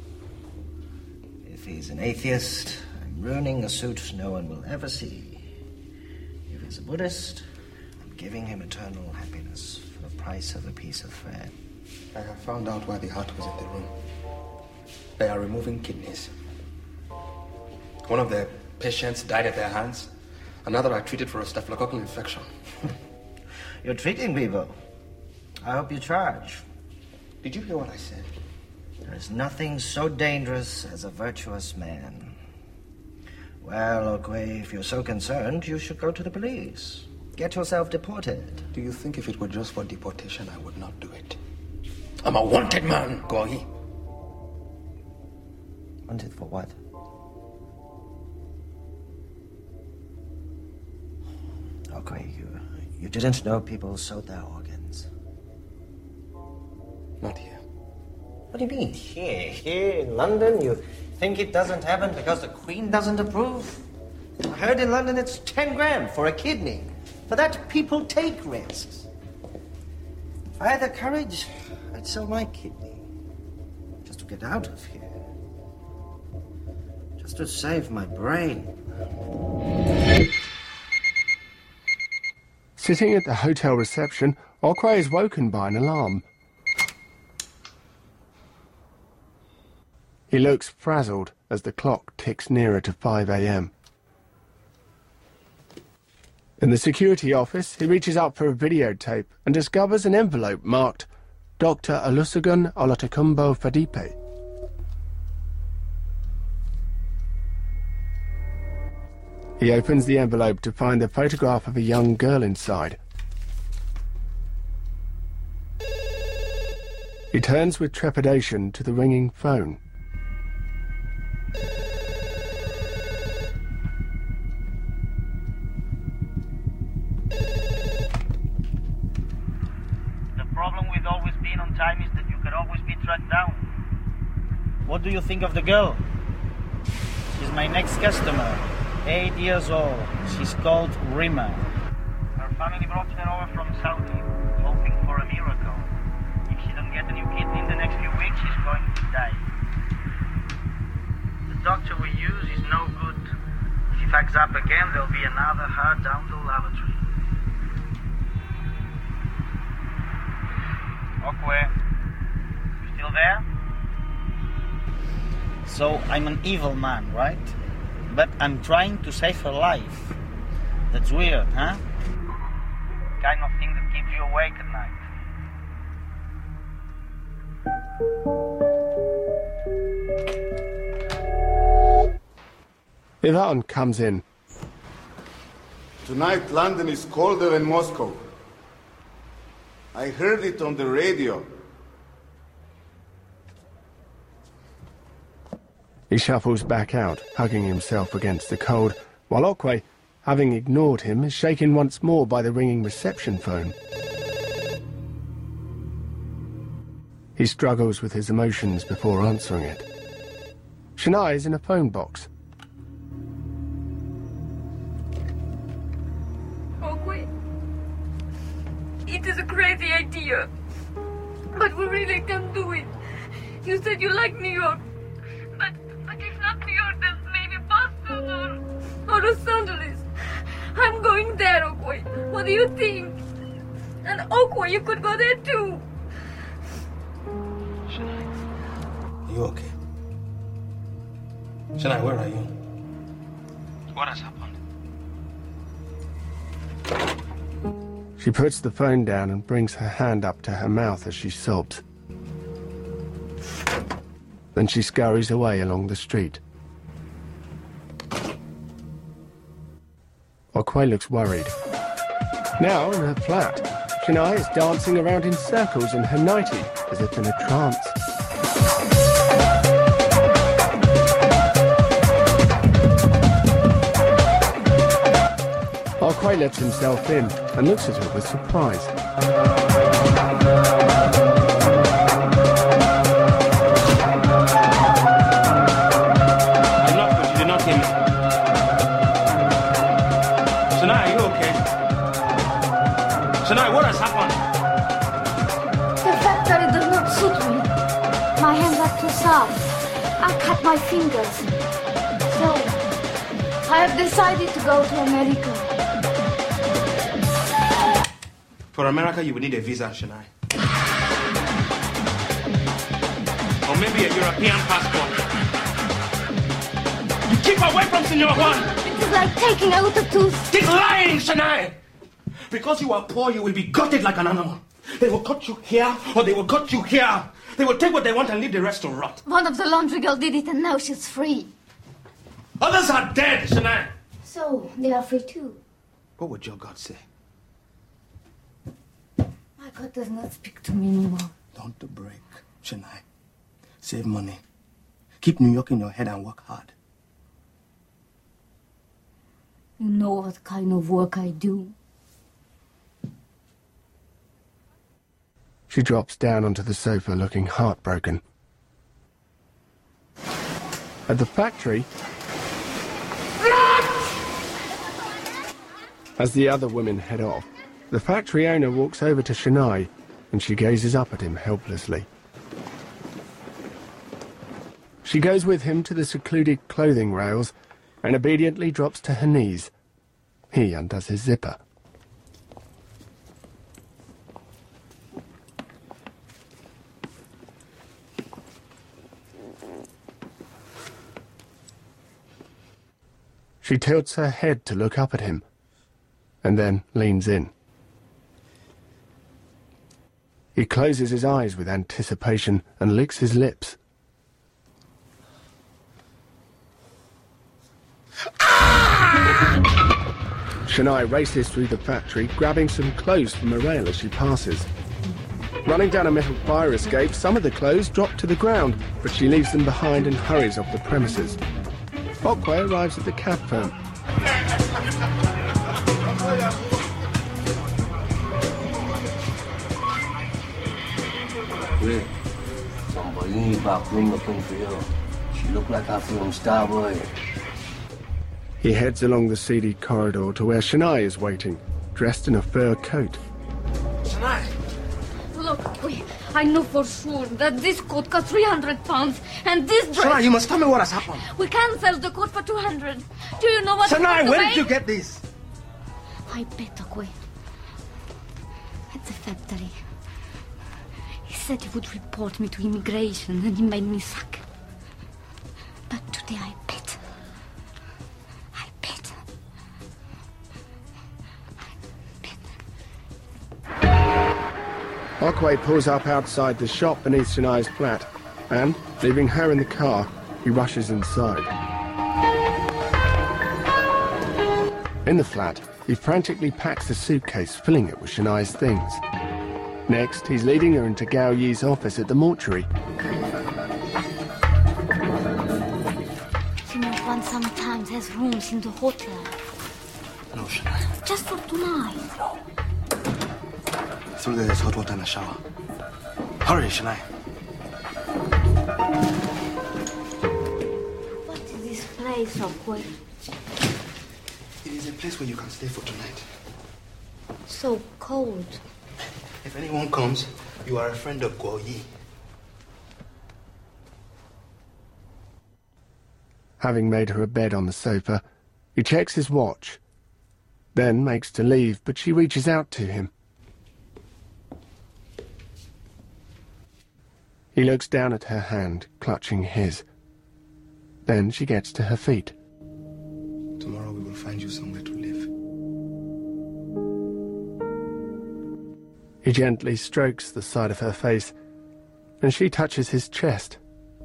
If he's an atheist, I'm ruining a suit no one will ever see. If he's a Buddhist, I'm giving him eternal happiness for the price of a piece of thread. I have found out why the heart was in the room. They are removing kidneys. One of the patients died at their hands. Another I treated for a staphylococcal infection. You're treating people. I hope you charge. Did you hear what I said? There is nothing so dangerous as a virtuous man. Well, Okwei, if you're so concerned, you should go to the police. Get yourself deported. Do you think if it were just for deportation, I would not do it? I'm a wanted man, Goi. Wanted for what? Okay, you didn't know people sold their organs? Not here. What do you mean, here? Here in London? You think it doesn't happen because the Queen doesn't approve? I heard in London it's 10 grand for a kidney. For that, people take risks. If I had the courage, I'd sell my kidney. Just to get out of here. Just to save my brain. Sitting at the hotel reception, Okwei is woken by an alarm. He looks frazzled as the clock ticks nearer to 5 a.m. In the security office, he reaches up for a videotape and discovers an envelope marked Dr. Olusegun Olatokunbo Fadipe. He opens the envelope to find the photograph of a young girl inside. He turns with trepidation to the ringing phone. The problem with always being on time is that you can always be tracked down. What do you think of the girl? She's my next customer. 8 years old. She's called Rima. Her family brought her over from Saudi, hoping for a miracle. If she doesn't get a new kidney in the next few weeks, she's going to die. The doctor we use is no good. If he fucks up again, there'll be another heart down the lavatory. Okwei, you still there? So I'm an evil man, right? But I'm trying to save her life. That's weird, huh? Kind of thing that keeps you awake at night. Ivan comes in. Tonight, London is colder than Moscow. I heard it on the radio. He shuffles back out, hugging himself against the cold, while Okwei, having ignored him, is shaken once more by the ringing reception phone. He struggles with his emotions before answering it. Shania is in a phone box. Okwei, it is a crazy idea, but we really can do it. You said you like New York. But if not New York, then maybe Boston or Los Angeles. I'm going there, Okwei. What do you think? And Okwei, you could go there too. Shania, are you okay? Shania, where are you? What has happened? She puts the phone down and brings her hand up to her mouth as she sobs. Then she scurries away along the street. Okwei looks worried. Now, in her flat, Shania is dancing around in circles in her nightie, as if in a trance. Okwei lets himself in and looks at her with surprise. Shania, what has happened? The factory does not suit me. My hands are too soft. I'll cut my fingers. So, I have decided to go to America. For America, you would need a visa, Shania. Or maybe a European passport. You keep away from Senor Juan! It is like taking out a tooth. Keep lying, Shania! Because you are poor, you will be gutted like an animal. They will cut you here, or they will cut you here. They will take what they want and leave the rest to rot. One of the laundry girls did it and now she's free. Others are dead, Shania. So, they are free too. What would your God say? My God does not speak to me anymore. Don't break, Shania. Save money. Keep New York in your head and work hard. You know what kind of work I do. She drops down onto the sofa looking heartbroken. At the factory, as the other women head off, the factory owner walks over to Shania and she gazes up at him helplessly. She goes with him to the secluded clothing rails and obediently drops to her knees. He undoes his zipper. She tilts her head to look up at him, and then leans in. He closes his eyes with anticipation and licks his lips. Shania races through the factory, grabbing some clothes from a rail as she passes. Running down a metal fire escape, some of the clothes drop to the ground, but she leaves them behind and hurries off the premises. Otway arrives at the cab firm. Wait, somebody in the back room looking for you. She looked like a film star boy. He heads along the seedy corridor to where Shania is waiting, dressed in a fur coat. Shania! Look, I know for sure that this coat costs 300 pounds, and this dress... Shania, you must tell me what has happened. We can't sell the coat for 200. Do you know what... Shania, where did you get this? I bet, Otway. At the factory. He said he would report me to immigration, and he made me sack. But today I bet. Otway pulls up outside the shop beneath Shania's flat, and, leaving her in the car, he rushes inside. In the flat, he frantically packs a suitcase, filling it with Shania's things. Next, he's leading her into Gao Yi's office at the mortuary. Simon sometimes has rooms in the hotel. No, Shania. Just for tonight. No. Through there's hot water in the shower. Hurry, Shania. What is this place, Otway? It is a place where you can stay for tonight. So cold. If anyone comes, you are a friend of Gao Yi. Having made her a bed on the sofa, he checks his watch, then makes to leave, but she reaches out to him. He looks down at her hand, clutching his. Then she gets to her feet. Tomorrow we will find you somewhere to live. He gently strokes the side of her face, and she touches his chest.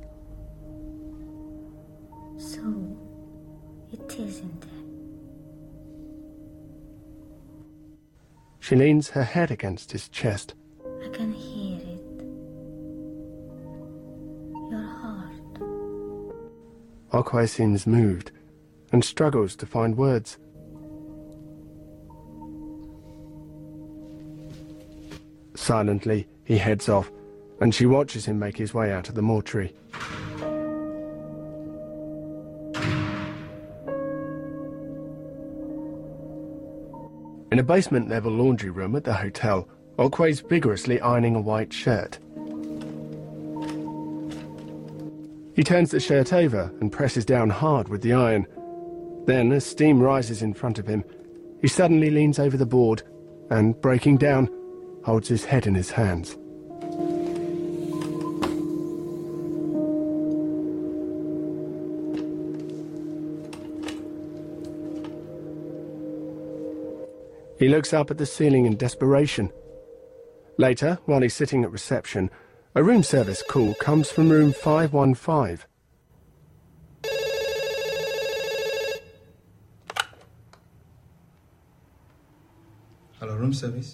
So, it isn't it? She leans her head against his chest. I can hear it. Your heart. Otway seems moved and struggles to find words. Silently, he heads off, and she watches him make his way out of the mortuary. In a basement-level laundry room at the hotel, Otway's vigorously ironing a white shirt. He turns the shirt over and presses down hard with the iron. Then, as steam rises in front of him, he suddenly leans over the board and, breaking down, holds his head in his hands. He looks up at the ceiling in desperation. Later, while he's sitting at reception, a room service call comes from room 515. Hello, room service.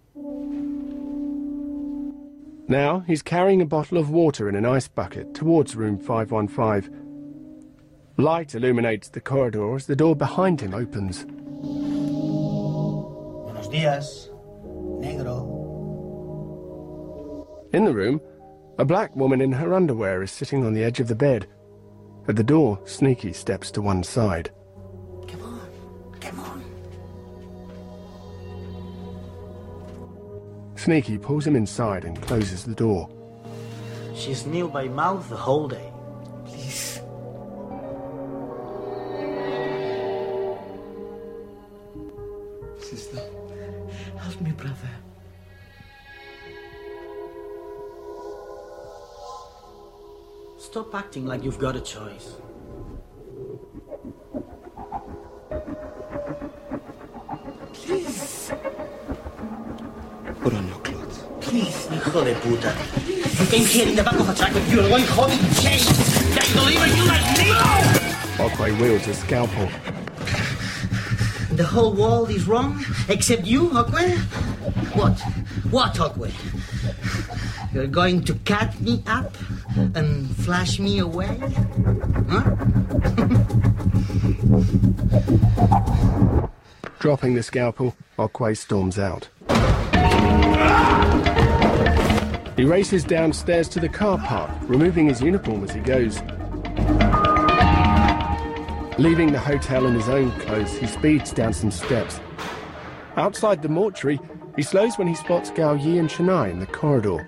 Now, he's carrying a bottle of water in an ice bucket towards room 515. Light illuminates the corridor as the door behind him opens. Buenos días, negro. In the room, a black woman in her underwear is sitting on the edge of the bed. At the door, Sneaky steps to one side. Come on. Sneaky pulls him inside and closes the door. She's kneel by mouth the whole day. Please. Sister. Help me, brother. Stop acting like you've got a choice. Please. Put on your clothes. Please, hijo de puta. You came here in the back of a truck with your going home in chains. They deliver you like me. Okway wields a scalpel. The whole world is wrong, except you, Okway? What, Okway? You're going to cut me up and flash me away? Huh? Dropping the scalpel, Okway storms out. He races downstairs to the car park, removing his uniform as he goes. Leaving the hotel in his own clothes, he speeds down some steps. Outside the mortuary, he slows when he spots Gao Yi and Shania in the corridor.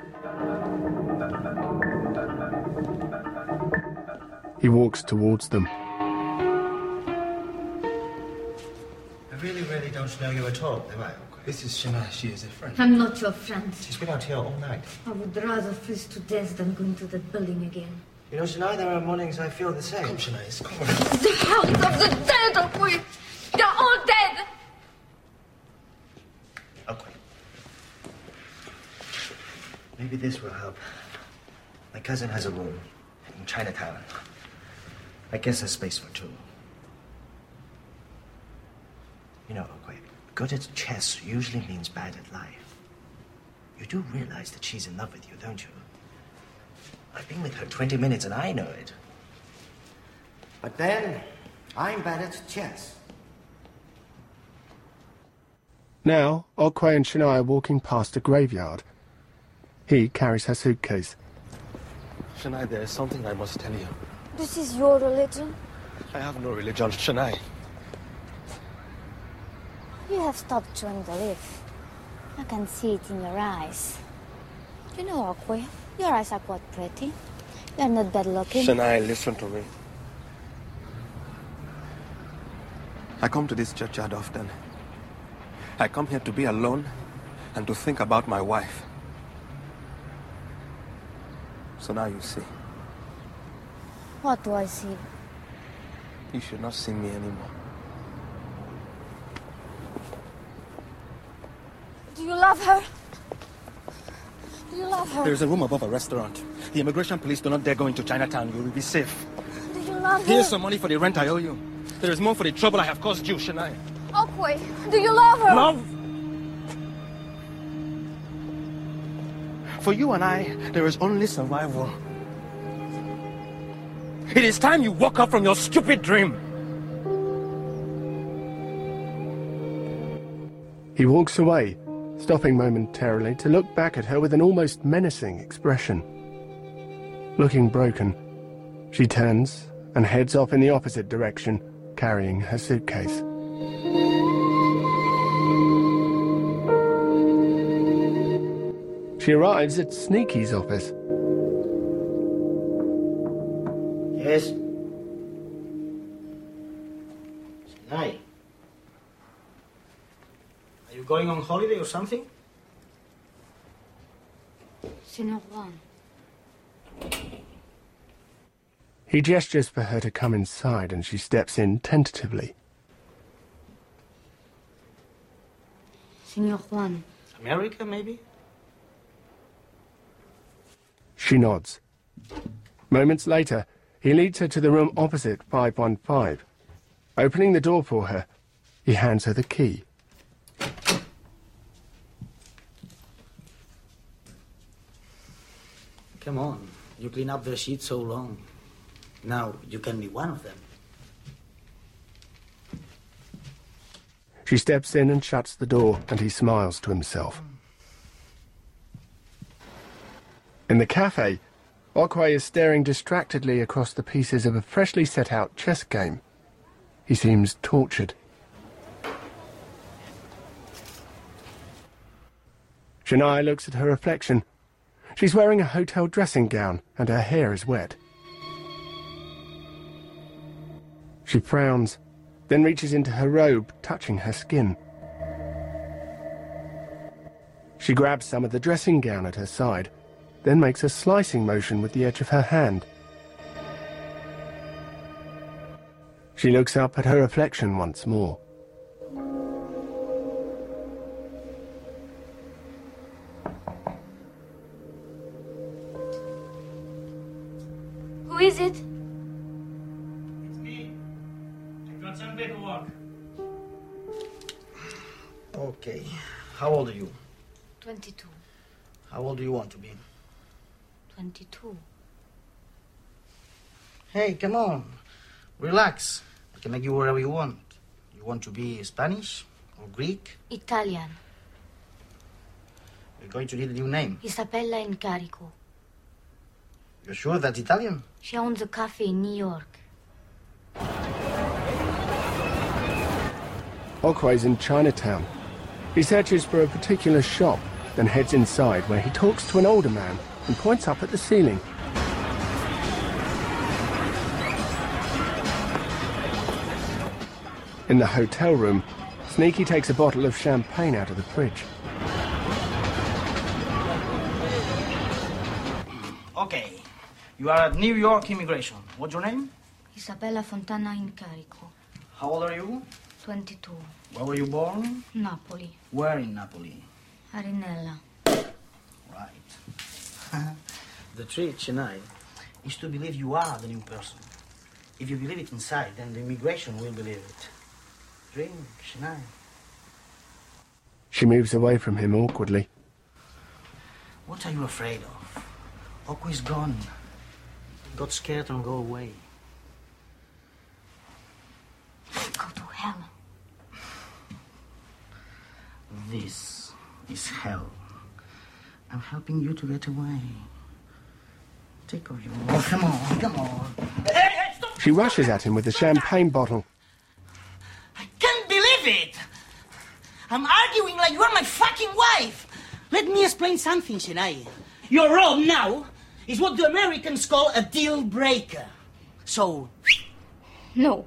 He walks towards them. I really don't know you at all, do I? This is Shania. She is a friend. I'm not your friend. She's been out here all night. I would rather freeze to death than go into that building again. You know, Shania, there are mornings I feel the same. Come, Shania, come on. The hounds of the dead, Okway! They're all dead! Okay. Maybe this will help. My cousin has a room in Chinatown. I guess there's space for two. You know, Okway, good at chess usually means bad at life. You do realize that she's in love with you, don't you? I've been with her 20 minutes and I know it. But then, I'm bad at chess. Now, Okway and Shania are walking past a graveyard. He carries her suitcase. Shania, there is something I must tell you. This is your religion? I have no religion, Shania. You have stopped chewing the leaf. I can see it in your eyes. You know, Okway, your eyes are quite pretty. You're not bad looking. Shania, listen to me. I come to this churchyard often. I come here to be alone and to think about my wife. So now you see. What do I see? You should not see me anymore. Do you love her? Do you love her? There is a room above a restaurant. The immigration police do not dare go into Chinatown. You will be safe. Do you love her? Here's some money for the rent I owe you. There is more for the trouble I have caused you, Shania. Okway, do you love her? Love? For you and I, there is only survival. It is time you woke up from your stupid dream. He walks away, stopping momentarily to look back at her with an almost menacing expression. Looking broken, she turns and heads off in the opposite direction, carrying her suitcase. She arrives at Sneaky's office. Yes? Hi. Are you going on holiday or something? Senor Juan. He gestures for her to come inside and she steps in tentatively. Senor Juan. America, maybe? She nods. Moments later, he leads her to the room opposite 515. Opening the door for her, he hands her the key. Come on. You clean up the sheet so long. Now you can be one of them. She steps in and shuts the door, and he smiles to himself. In the cafe, Okway is staring distractedly across the pieces of a freshly set-out chess game. He seems tortured. Shania looks at her reflection. She's wearing a hotel dressing gown and her hair is wet. She frowns, then reaches into her robe, touching her skin. She grabs some of the dressing gown at her side, then makes a slicing motion with the edge of her hand. She looks up at her reflection once more. Who is it? It's me. I got some paperwork. Okay. How old are you? 22. How old do you want to be? 22. Hey, come on. Relax. I can make you whatever you want. You want to be Spanish or Greek? Italian. We're going to need a new name. Isabella Incarico. You're sure that's Italian? She owns a cafe in New York. Okway's in Chinatown. He searches for a particular shop, then heads inside where he talks to an older man and points up at the ceiling. In the hotel room, Sneaky takes a bottle of champagne out of the fridge. Okay. You are at New York Immigration. What's your name? Isabella Fontana Incarico. How old are you? 22. Where were you born? Napoli. Where in Napoli? Arinella. Right. The trick, Chennai, is to believe you are the new person. If you believe it inside, then the immigration will believe it. Drink, Chennai. She moves away from him awkwardly. What are you afraid of? Okway is gone. Got scared and go away. Go to hell. This is hell. I'm helping you to get away. Take off your... Oh, come on, come on. Hey, stop! She rushes at him with the champagne bottle. I can't believe it! I'm arguing like you're my fucking wife! Let me explain something, Chennai. Your role now is what the Americans call a deal breaker. So... No.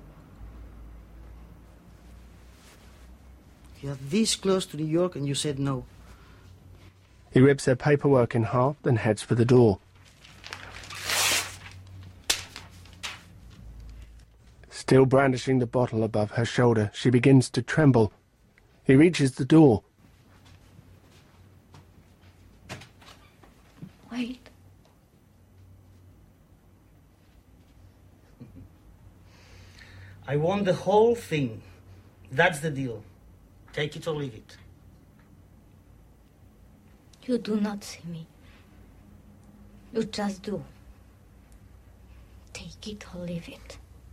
You're this close to New York and you said no. He rips her paperwork in half, then heads for the door. Still brandishing the bottle above her shoulder, she begins to tremble. He reaches the door. Wait. I want the whole thing. That's the deal. Take it or leave it. You do not see me. You just do. Take it or leave it.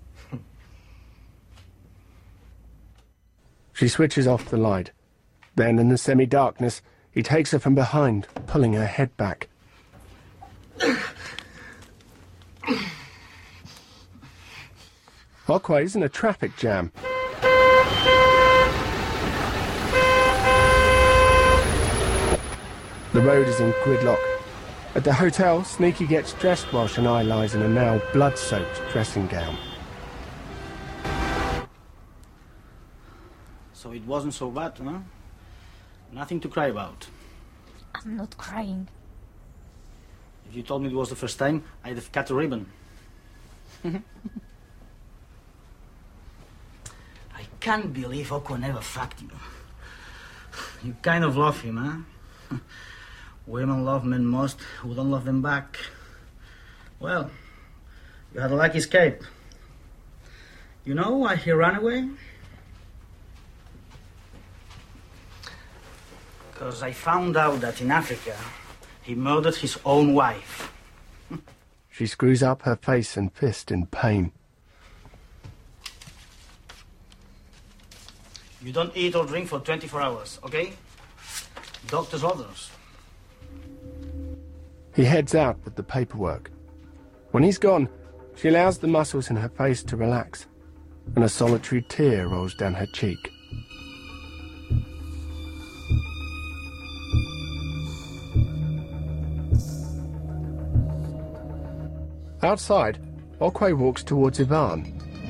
She switches off the light. Then, in the semi-darkness, he takes her from behind, pulling her head back. Okway's in a traffic jam. The road is in gridlock. At the hotel, Sneaky gets dressed while Shania lies in a now blood-soaked dressing gown. So it wasn't so bad, huh? Nothing to cry about. I'm not crying. If you told me it was the first time, I'd have cut a ribbon. I can't believe Okway never fucked you. You kind of love him, huh? Women love men most who don't love them back. Well, you had a lucky escape. You know why he ran away? Because I found out that in Africa, he murdered his own wife. She screws up her face and fist in pain. You don't eat or drink for 24 hours, okay? Doctor's orders. He heads out with the paperwork. When he's gone, she allows the muscles in her face to relax, and a solitary tear rolls down her cheek. Outside, Otway walks towards Ivan.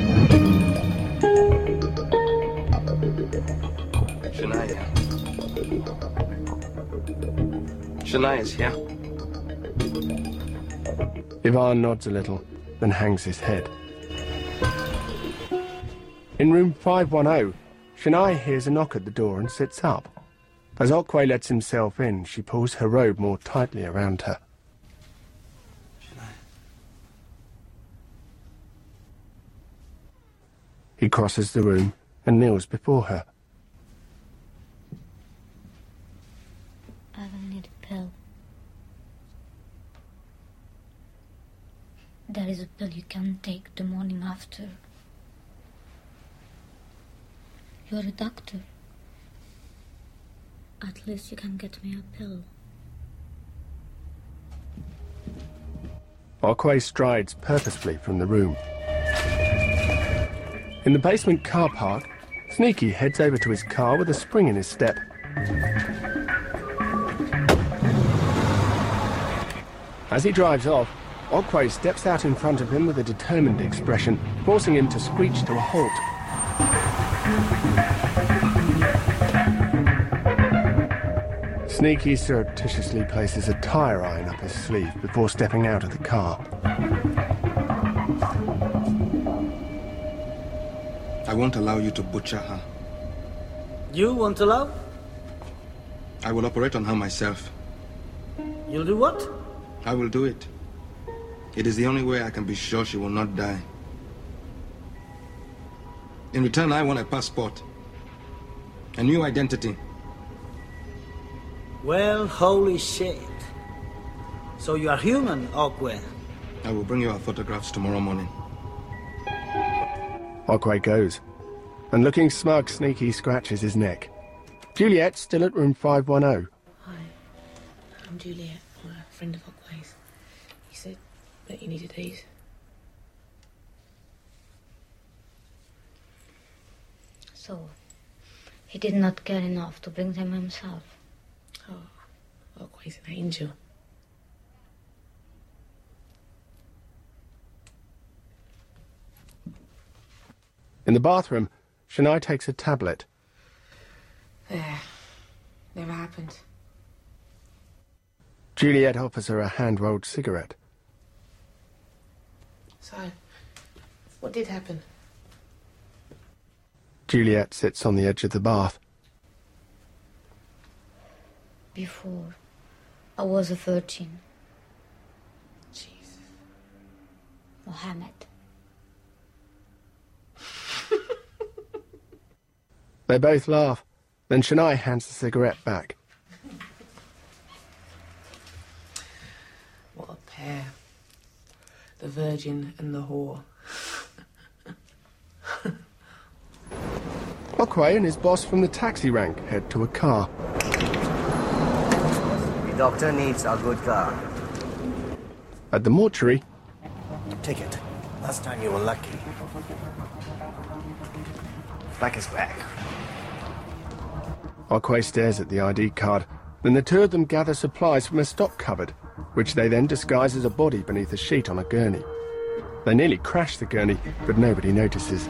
Shania. Shania's here. Ivan nods a little, then hangs his head. In room 510, Shania hears a knock at the door and sits up. As Otway lets himself in, she pulls her robe more tightly around her. He crosses the room and kneels before her. I will need a pill. There is a pill you can take the morning after. You're a doctor. At least you can get me a pill. Otway strides purposefully from the room. In the basement car park, Sneaky heads over to his car with a spring in his step. As he drives off, Otway steps out in front of him with a determined expression, forcing him to screech to a halt. Sneaky surreptitiously places a tire iron up his sleeve before stepping out of the car. I won't allow you to butcher her. You won't allow? I will operate on her myself. You'll do what? I will do it. It is the only way I can be sure she will not die. In return, I want a passport. A new identity. Well, holy shit. So you are human, Otway? I will bring you our photographs tomorrow morning. Otway goes, and looking smug, Sneaky scratches his neck. Juliet's still at room 510. Hi, I'm Juliet. I'm a friend of Otway's. He said that you needed these. So, he did not care enough to bring them himself. Oh, Otway's an angel. In the bathroom, Shania takes a tablet. There. Never happened. Juliet offers her a hand-rolled cigarette. So, what did happen? Juliet sits on the edge of the bath. Before, I was a virgin. Jesus. Mohammed. They both laugh. Then Shania hands the cigarette back. What a pair. The virgin and the whore. Otway and his boss from the taxi rank head to a car. The doctor needs a good car. At the mortuary... Take it. Last time you were lucky. Back is back. Otway stares at the ID card. Then the two of them gather supplies from a stock cupboard, which they then disguise as a body beneath a sheet on a gurney. They nearly crash the gurney, but nobody notices.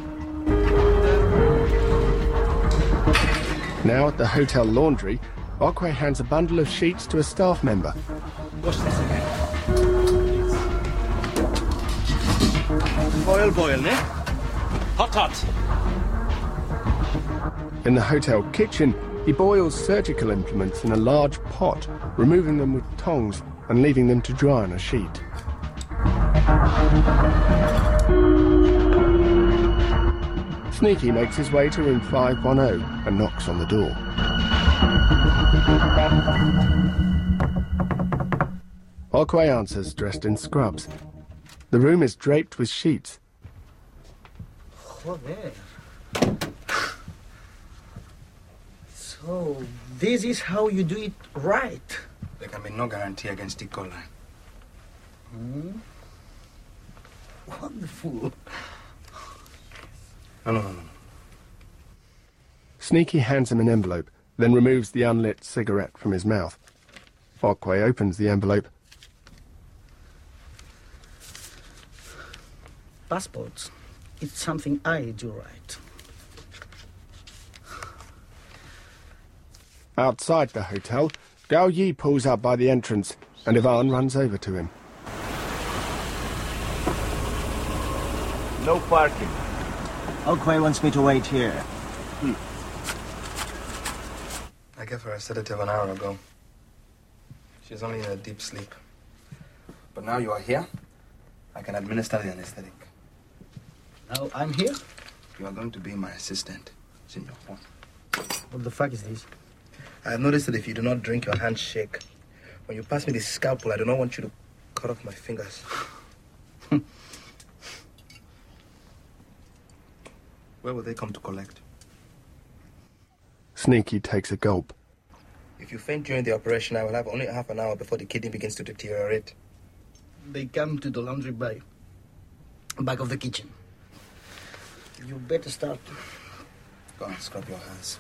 Now at the hotel laundry, Otway hands a bundle of sheets to a staff member. Wash this again. Boil, ne? Hot. In the hotel kitchen, he boils surgical implements in a large pot, removing them with tongs and leaving them to dry on a sheet. Sneaky makes his way to room 510 and knocks on the door. Otway answers, dressed in scrubs. The room is draped with sheets. Joder. So, this is how you do it right. There can be no guarantee against E. coli. Hmm? What the fool? No. Sneaky hands him an envelope, then removes the unlit cigarette from his mouth. Otway opens the envelope. Passports. It's something I do right. Outside the hotel, Gao Yi pulls up by the entrance, and Ivan runs over to him. No parking. Otway wants me to wait here. I gave her a sedative an hour ago. She's only in a deep sleep. But now you are here, I can administer the anesthetic. Now I'm here? You are going to be my assistant, Senor Juan. What the fuck is this? I have noticed that if you do not drink, your hands shake. When you pass me this scalpel, I do not want you to cut off my fingers. Where will they come to collect? Sneaky takes a gulp. If you faint during the operation, I will have only half an hour before the kidney begins to deteriorate. They come to the laundry bay, back of the kitchen. You better start. Go on, scrub your hands.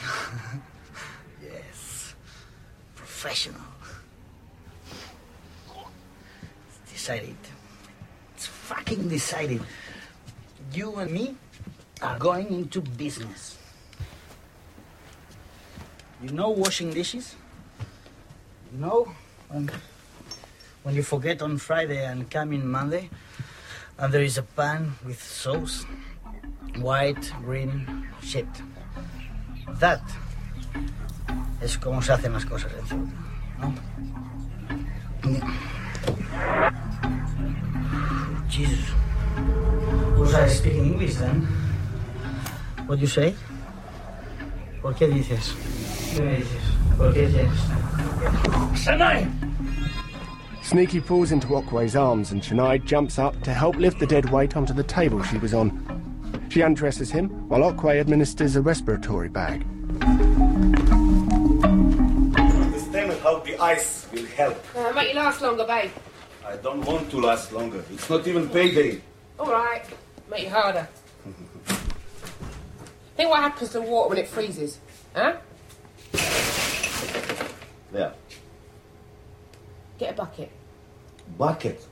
Yes. Professional. It's decided. It's fucking decided. You and me are going into business. You know washing dishes? You know when you forget on Friday and come in Monday and there is a pan with sauce, white, green, shit. That es como se hacen las cosas en Ceuta, ¿no? Jesus. Was I speaking English then? What do you say? ¿Por qué dices? ¿Qué me dices? ¿Por qué dices? Shania! Sneaky falls into Otway's arms and Shania jumps up to help lift the dead weight onto the table she was on. She undresses him while Otway administers a respiratory bag. Understand how the ice will help. Make you last longer, babe. I don't want to last longer. It's not even payday. All right. Make you harder. Think what happens to water when it freezes, huh? There. Get a bucket. Bucket?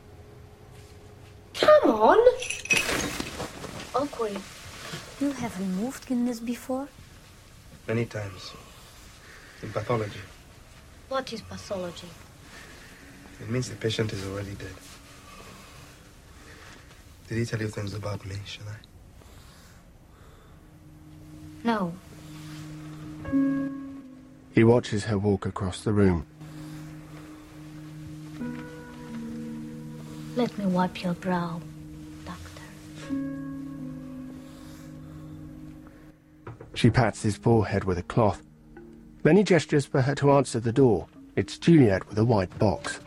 Come on! Otway, you have removed kidneys before? Many times. In pathology. What is pathology? It means the patient is already dead. Did he tell you things about me, Shania? No. He watches her walk across the room. Let me wipe your brow, doctor. She pats his forehead with a cloth. Then he gestures for her to answer the door. It's Juliet with a white box.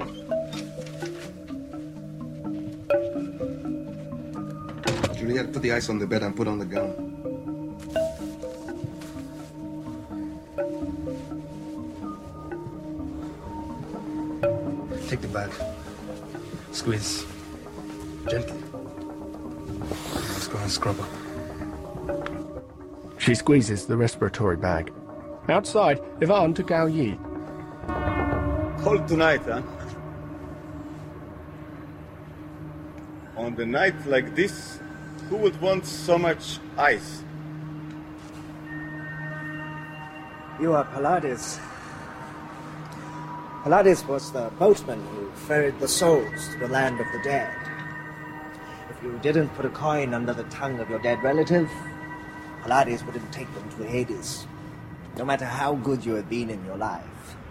Juliet, put the ice on the bed and put on the gown. Take the bag. Squeeze. Gently. Let's go and scrub up. She squeezes the respiratory bag. Outside, Ivan to Gao Yi. Cold tonight, huh? On the night like this, who would want so much ice? You are Pallades. Pallades was the boatman who ferried the souls to the land of the dead. If you didn't put a coin under the tongue of your dead relative, Pallades wouldn't take them to Hades, no matter how good you had been in your life.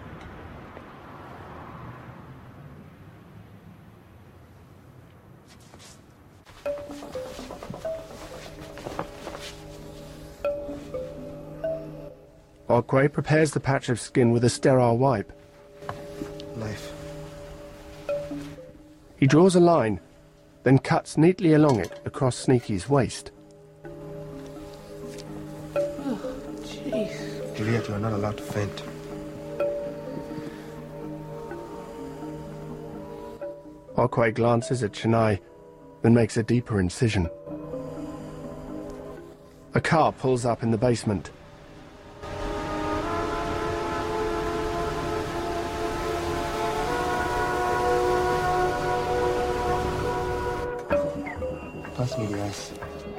Otway prepares the patch of skin with a sterile wipe. Knife. He draws a line, then cuts neatly along it across Sneaky's waist. Oh, jeez. Juliet, you are not allowed to faint. Otway glances at Chennai, then makes a deeper incision. A car pulls up in the basement. Pass me the ice.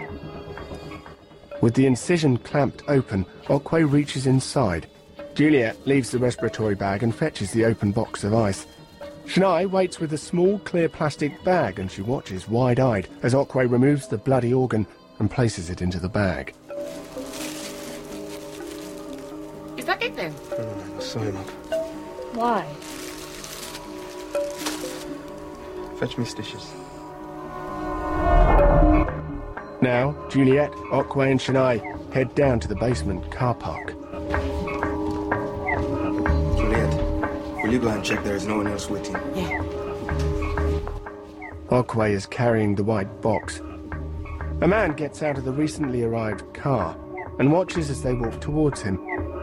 With the incision clamped open, Otway reaches inside. Juliet leaves the respiratory bag and fetches the open box of ice. Chennai waits with a small clear plastic bag, and she watches wide-eyed as Otway removes the bloody organ and places it into the bag. Is that it then? No, sew him up. Why? Fetch me stitches. Now, Juliet, Otway and Chennai head down to the basement car park. Juliet, will you go and check there is no one else waiting? Yeah. Otway is carrying the white box. A man gets out of the recently arrived car and watches as they walk towards him.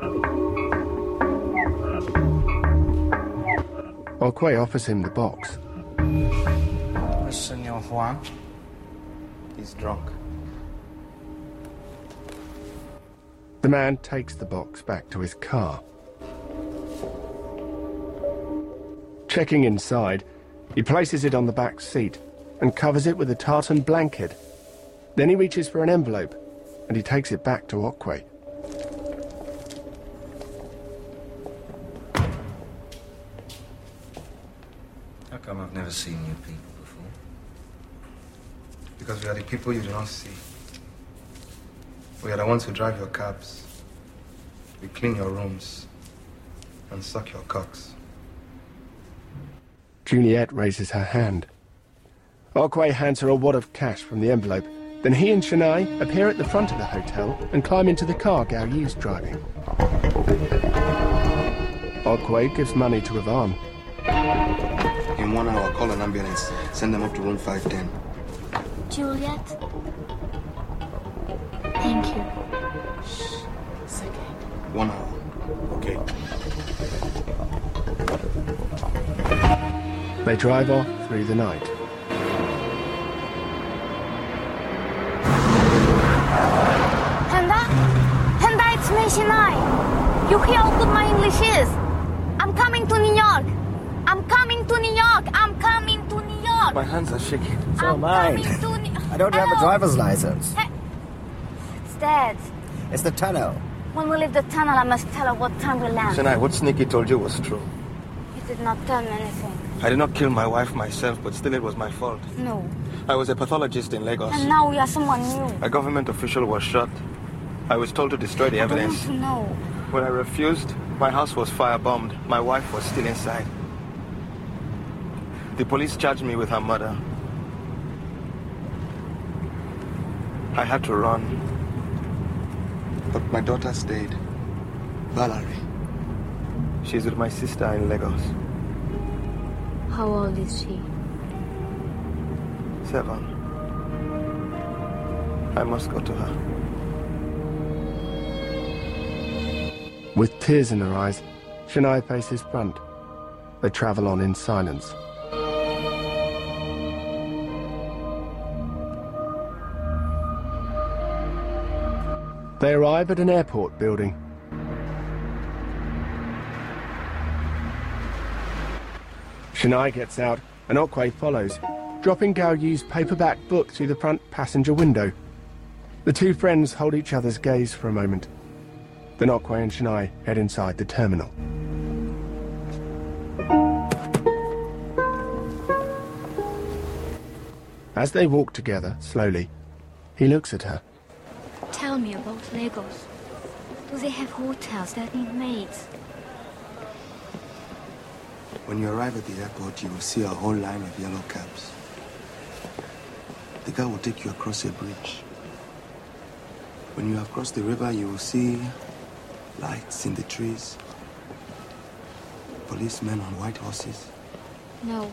Otway offers him the box. Senor Juan? He's drunk. The man takes the box back to his car. Checking inside, he places it on the back seat and covers it with a tartan blanket. Then he reaches for an envelope and he takes it back to Otway. How come I've never seen you people before? Because we are the people you do not see. We are the ones who drive your cabs. We clean your rooms and suck your cocks. Juliet raises her hand. Otway hands her a wad of cash from the envelope. Then he and Chennai appear at the front of the hotel and climb into the car Gao Yu's driving. Otway gives money to Ivan. In 1 hour, call an ambulance. Send them up to room 510. Juliet? Thank you. Shh. It's okay. 1 hour. Okay. They drive off through the night. Henda, it's me, Chennai. You hear how good my English is? I'm coming to New York. I'm coming to New York. I'm coming to New York. My hands are shaking. So am I. I don't have a driver's license. Hey. It's Dad. It's the tunnel. When we leave the tunnel, I must tell her what time we land. Chennai, what Sneaky told you was true. He did not tell me anything. I did not kill my wife myself, but still it was my fault. No. I was a pathologist in Lagos. And now we are someone new. A government official was shot. I was told to destroy the evidence. I don't know. When I refused, my house was firebombed. My wife was still inside. The police charged me with her murder. I had to run. But my daughter stayed. Valerie. She's with my sister in Lagos. How old is she? 7. I must go to her. With tears in her eyes, Chennai faces front. They travel on in silence. They arrive at an airport building. Chennai gets out and Otway follows, dropping Gao Yu's paperback book through the front passenger window. The two friends hold each other's gaze for a moment. Then Otway and Chennai head inside the terminal. As they walk together, slowly, he looks at her. Tell me about Lagos. Do they have hotels that need maids? When you arrive at the airport, you will see a whole line of yellow cabs. The guy will take you across a bridge. When you have crossed the river, you will see lights in the trees. Policemen on white horses. No.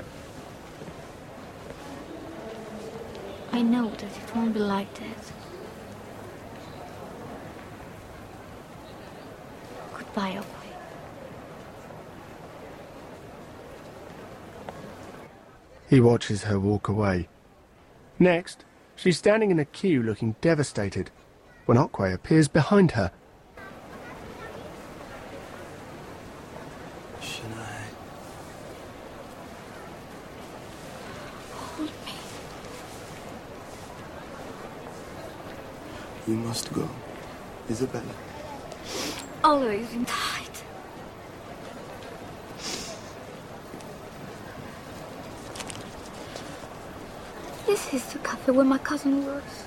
I know that it won't be like that. Goodbye, Otway. He watches her walk away. Next, she's standing in a queue looking devastated when Otway appears behind her. Shania. Hold me. You must go. Isabella. Always in tight. This is the cafe where my cousin works.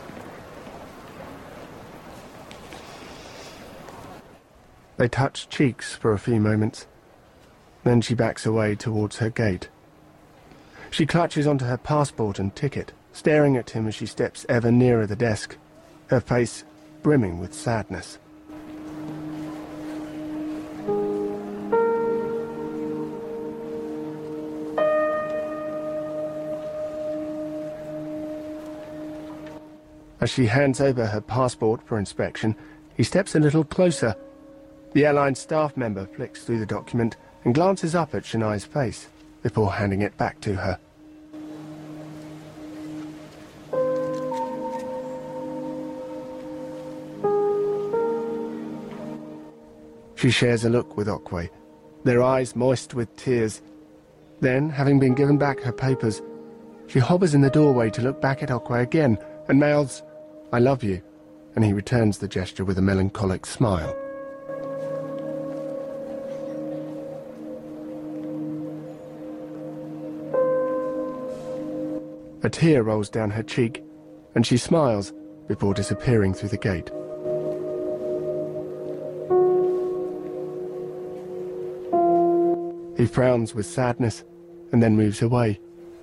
They touch cheeks for a few moments. Then she backs away towards her gate. She clutches onto her passport and ticket, staring at him as she steps ever nearer the desk, her face brimming with sadness. As she hands over her passport for inspection, he steps a little closer. The airline staff member flicks through the document and glances up at Shania's face before handing it back to her. She shares a look with Otway, their eyes moist with tears. Then, having been given back her papers, she hovers in the doorway to look back at Otway again and mouths, "I love you," and he returns the gesture with a melancholic smile. A tear rolls down her cheek, and she smiles before disappearing through the gate. He frowns with sadness and then moves away.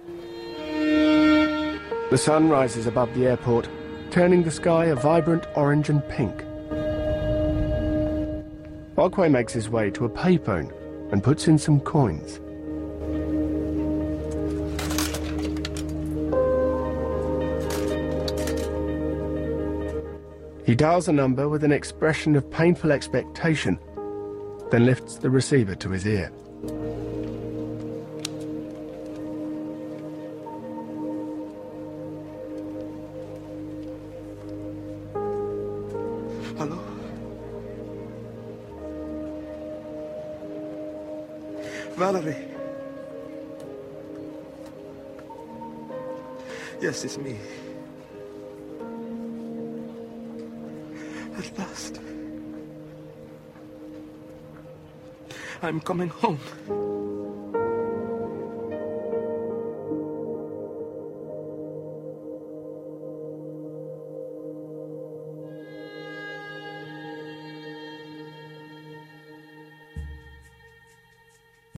The sun rises above the airport, turning the sky a vibrant orange and pink. Otway makes his way to a payphone and puts in some coins. He dials a number with an expression of painful expectation, then lifts the receiver to his ear. Hello? Valerie. Yes, it's me. At last. I'm coming home.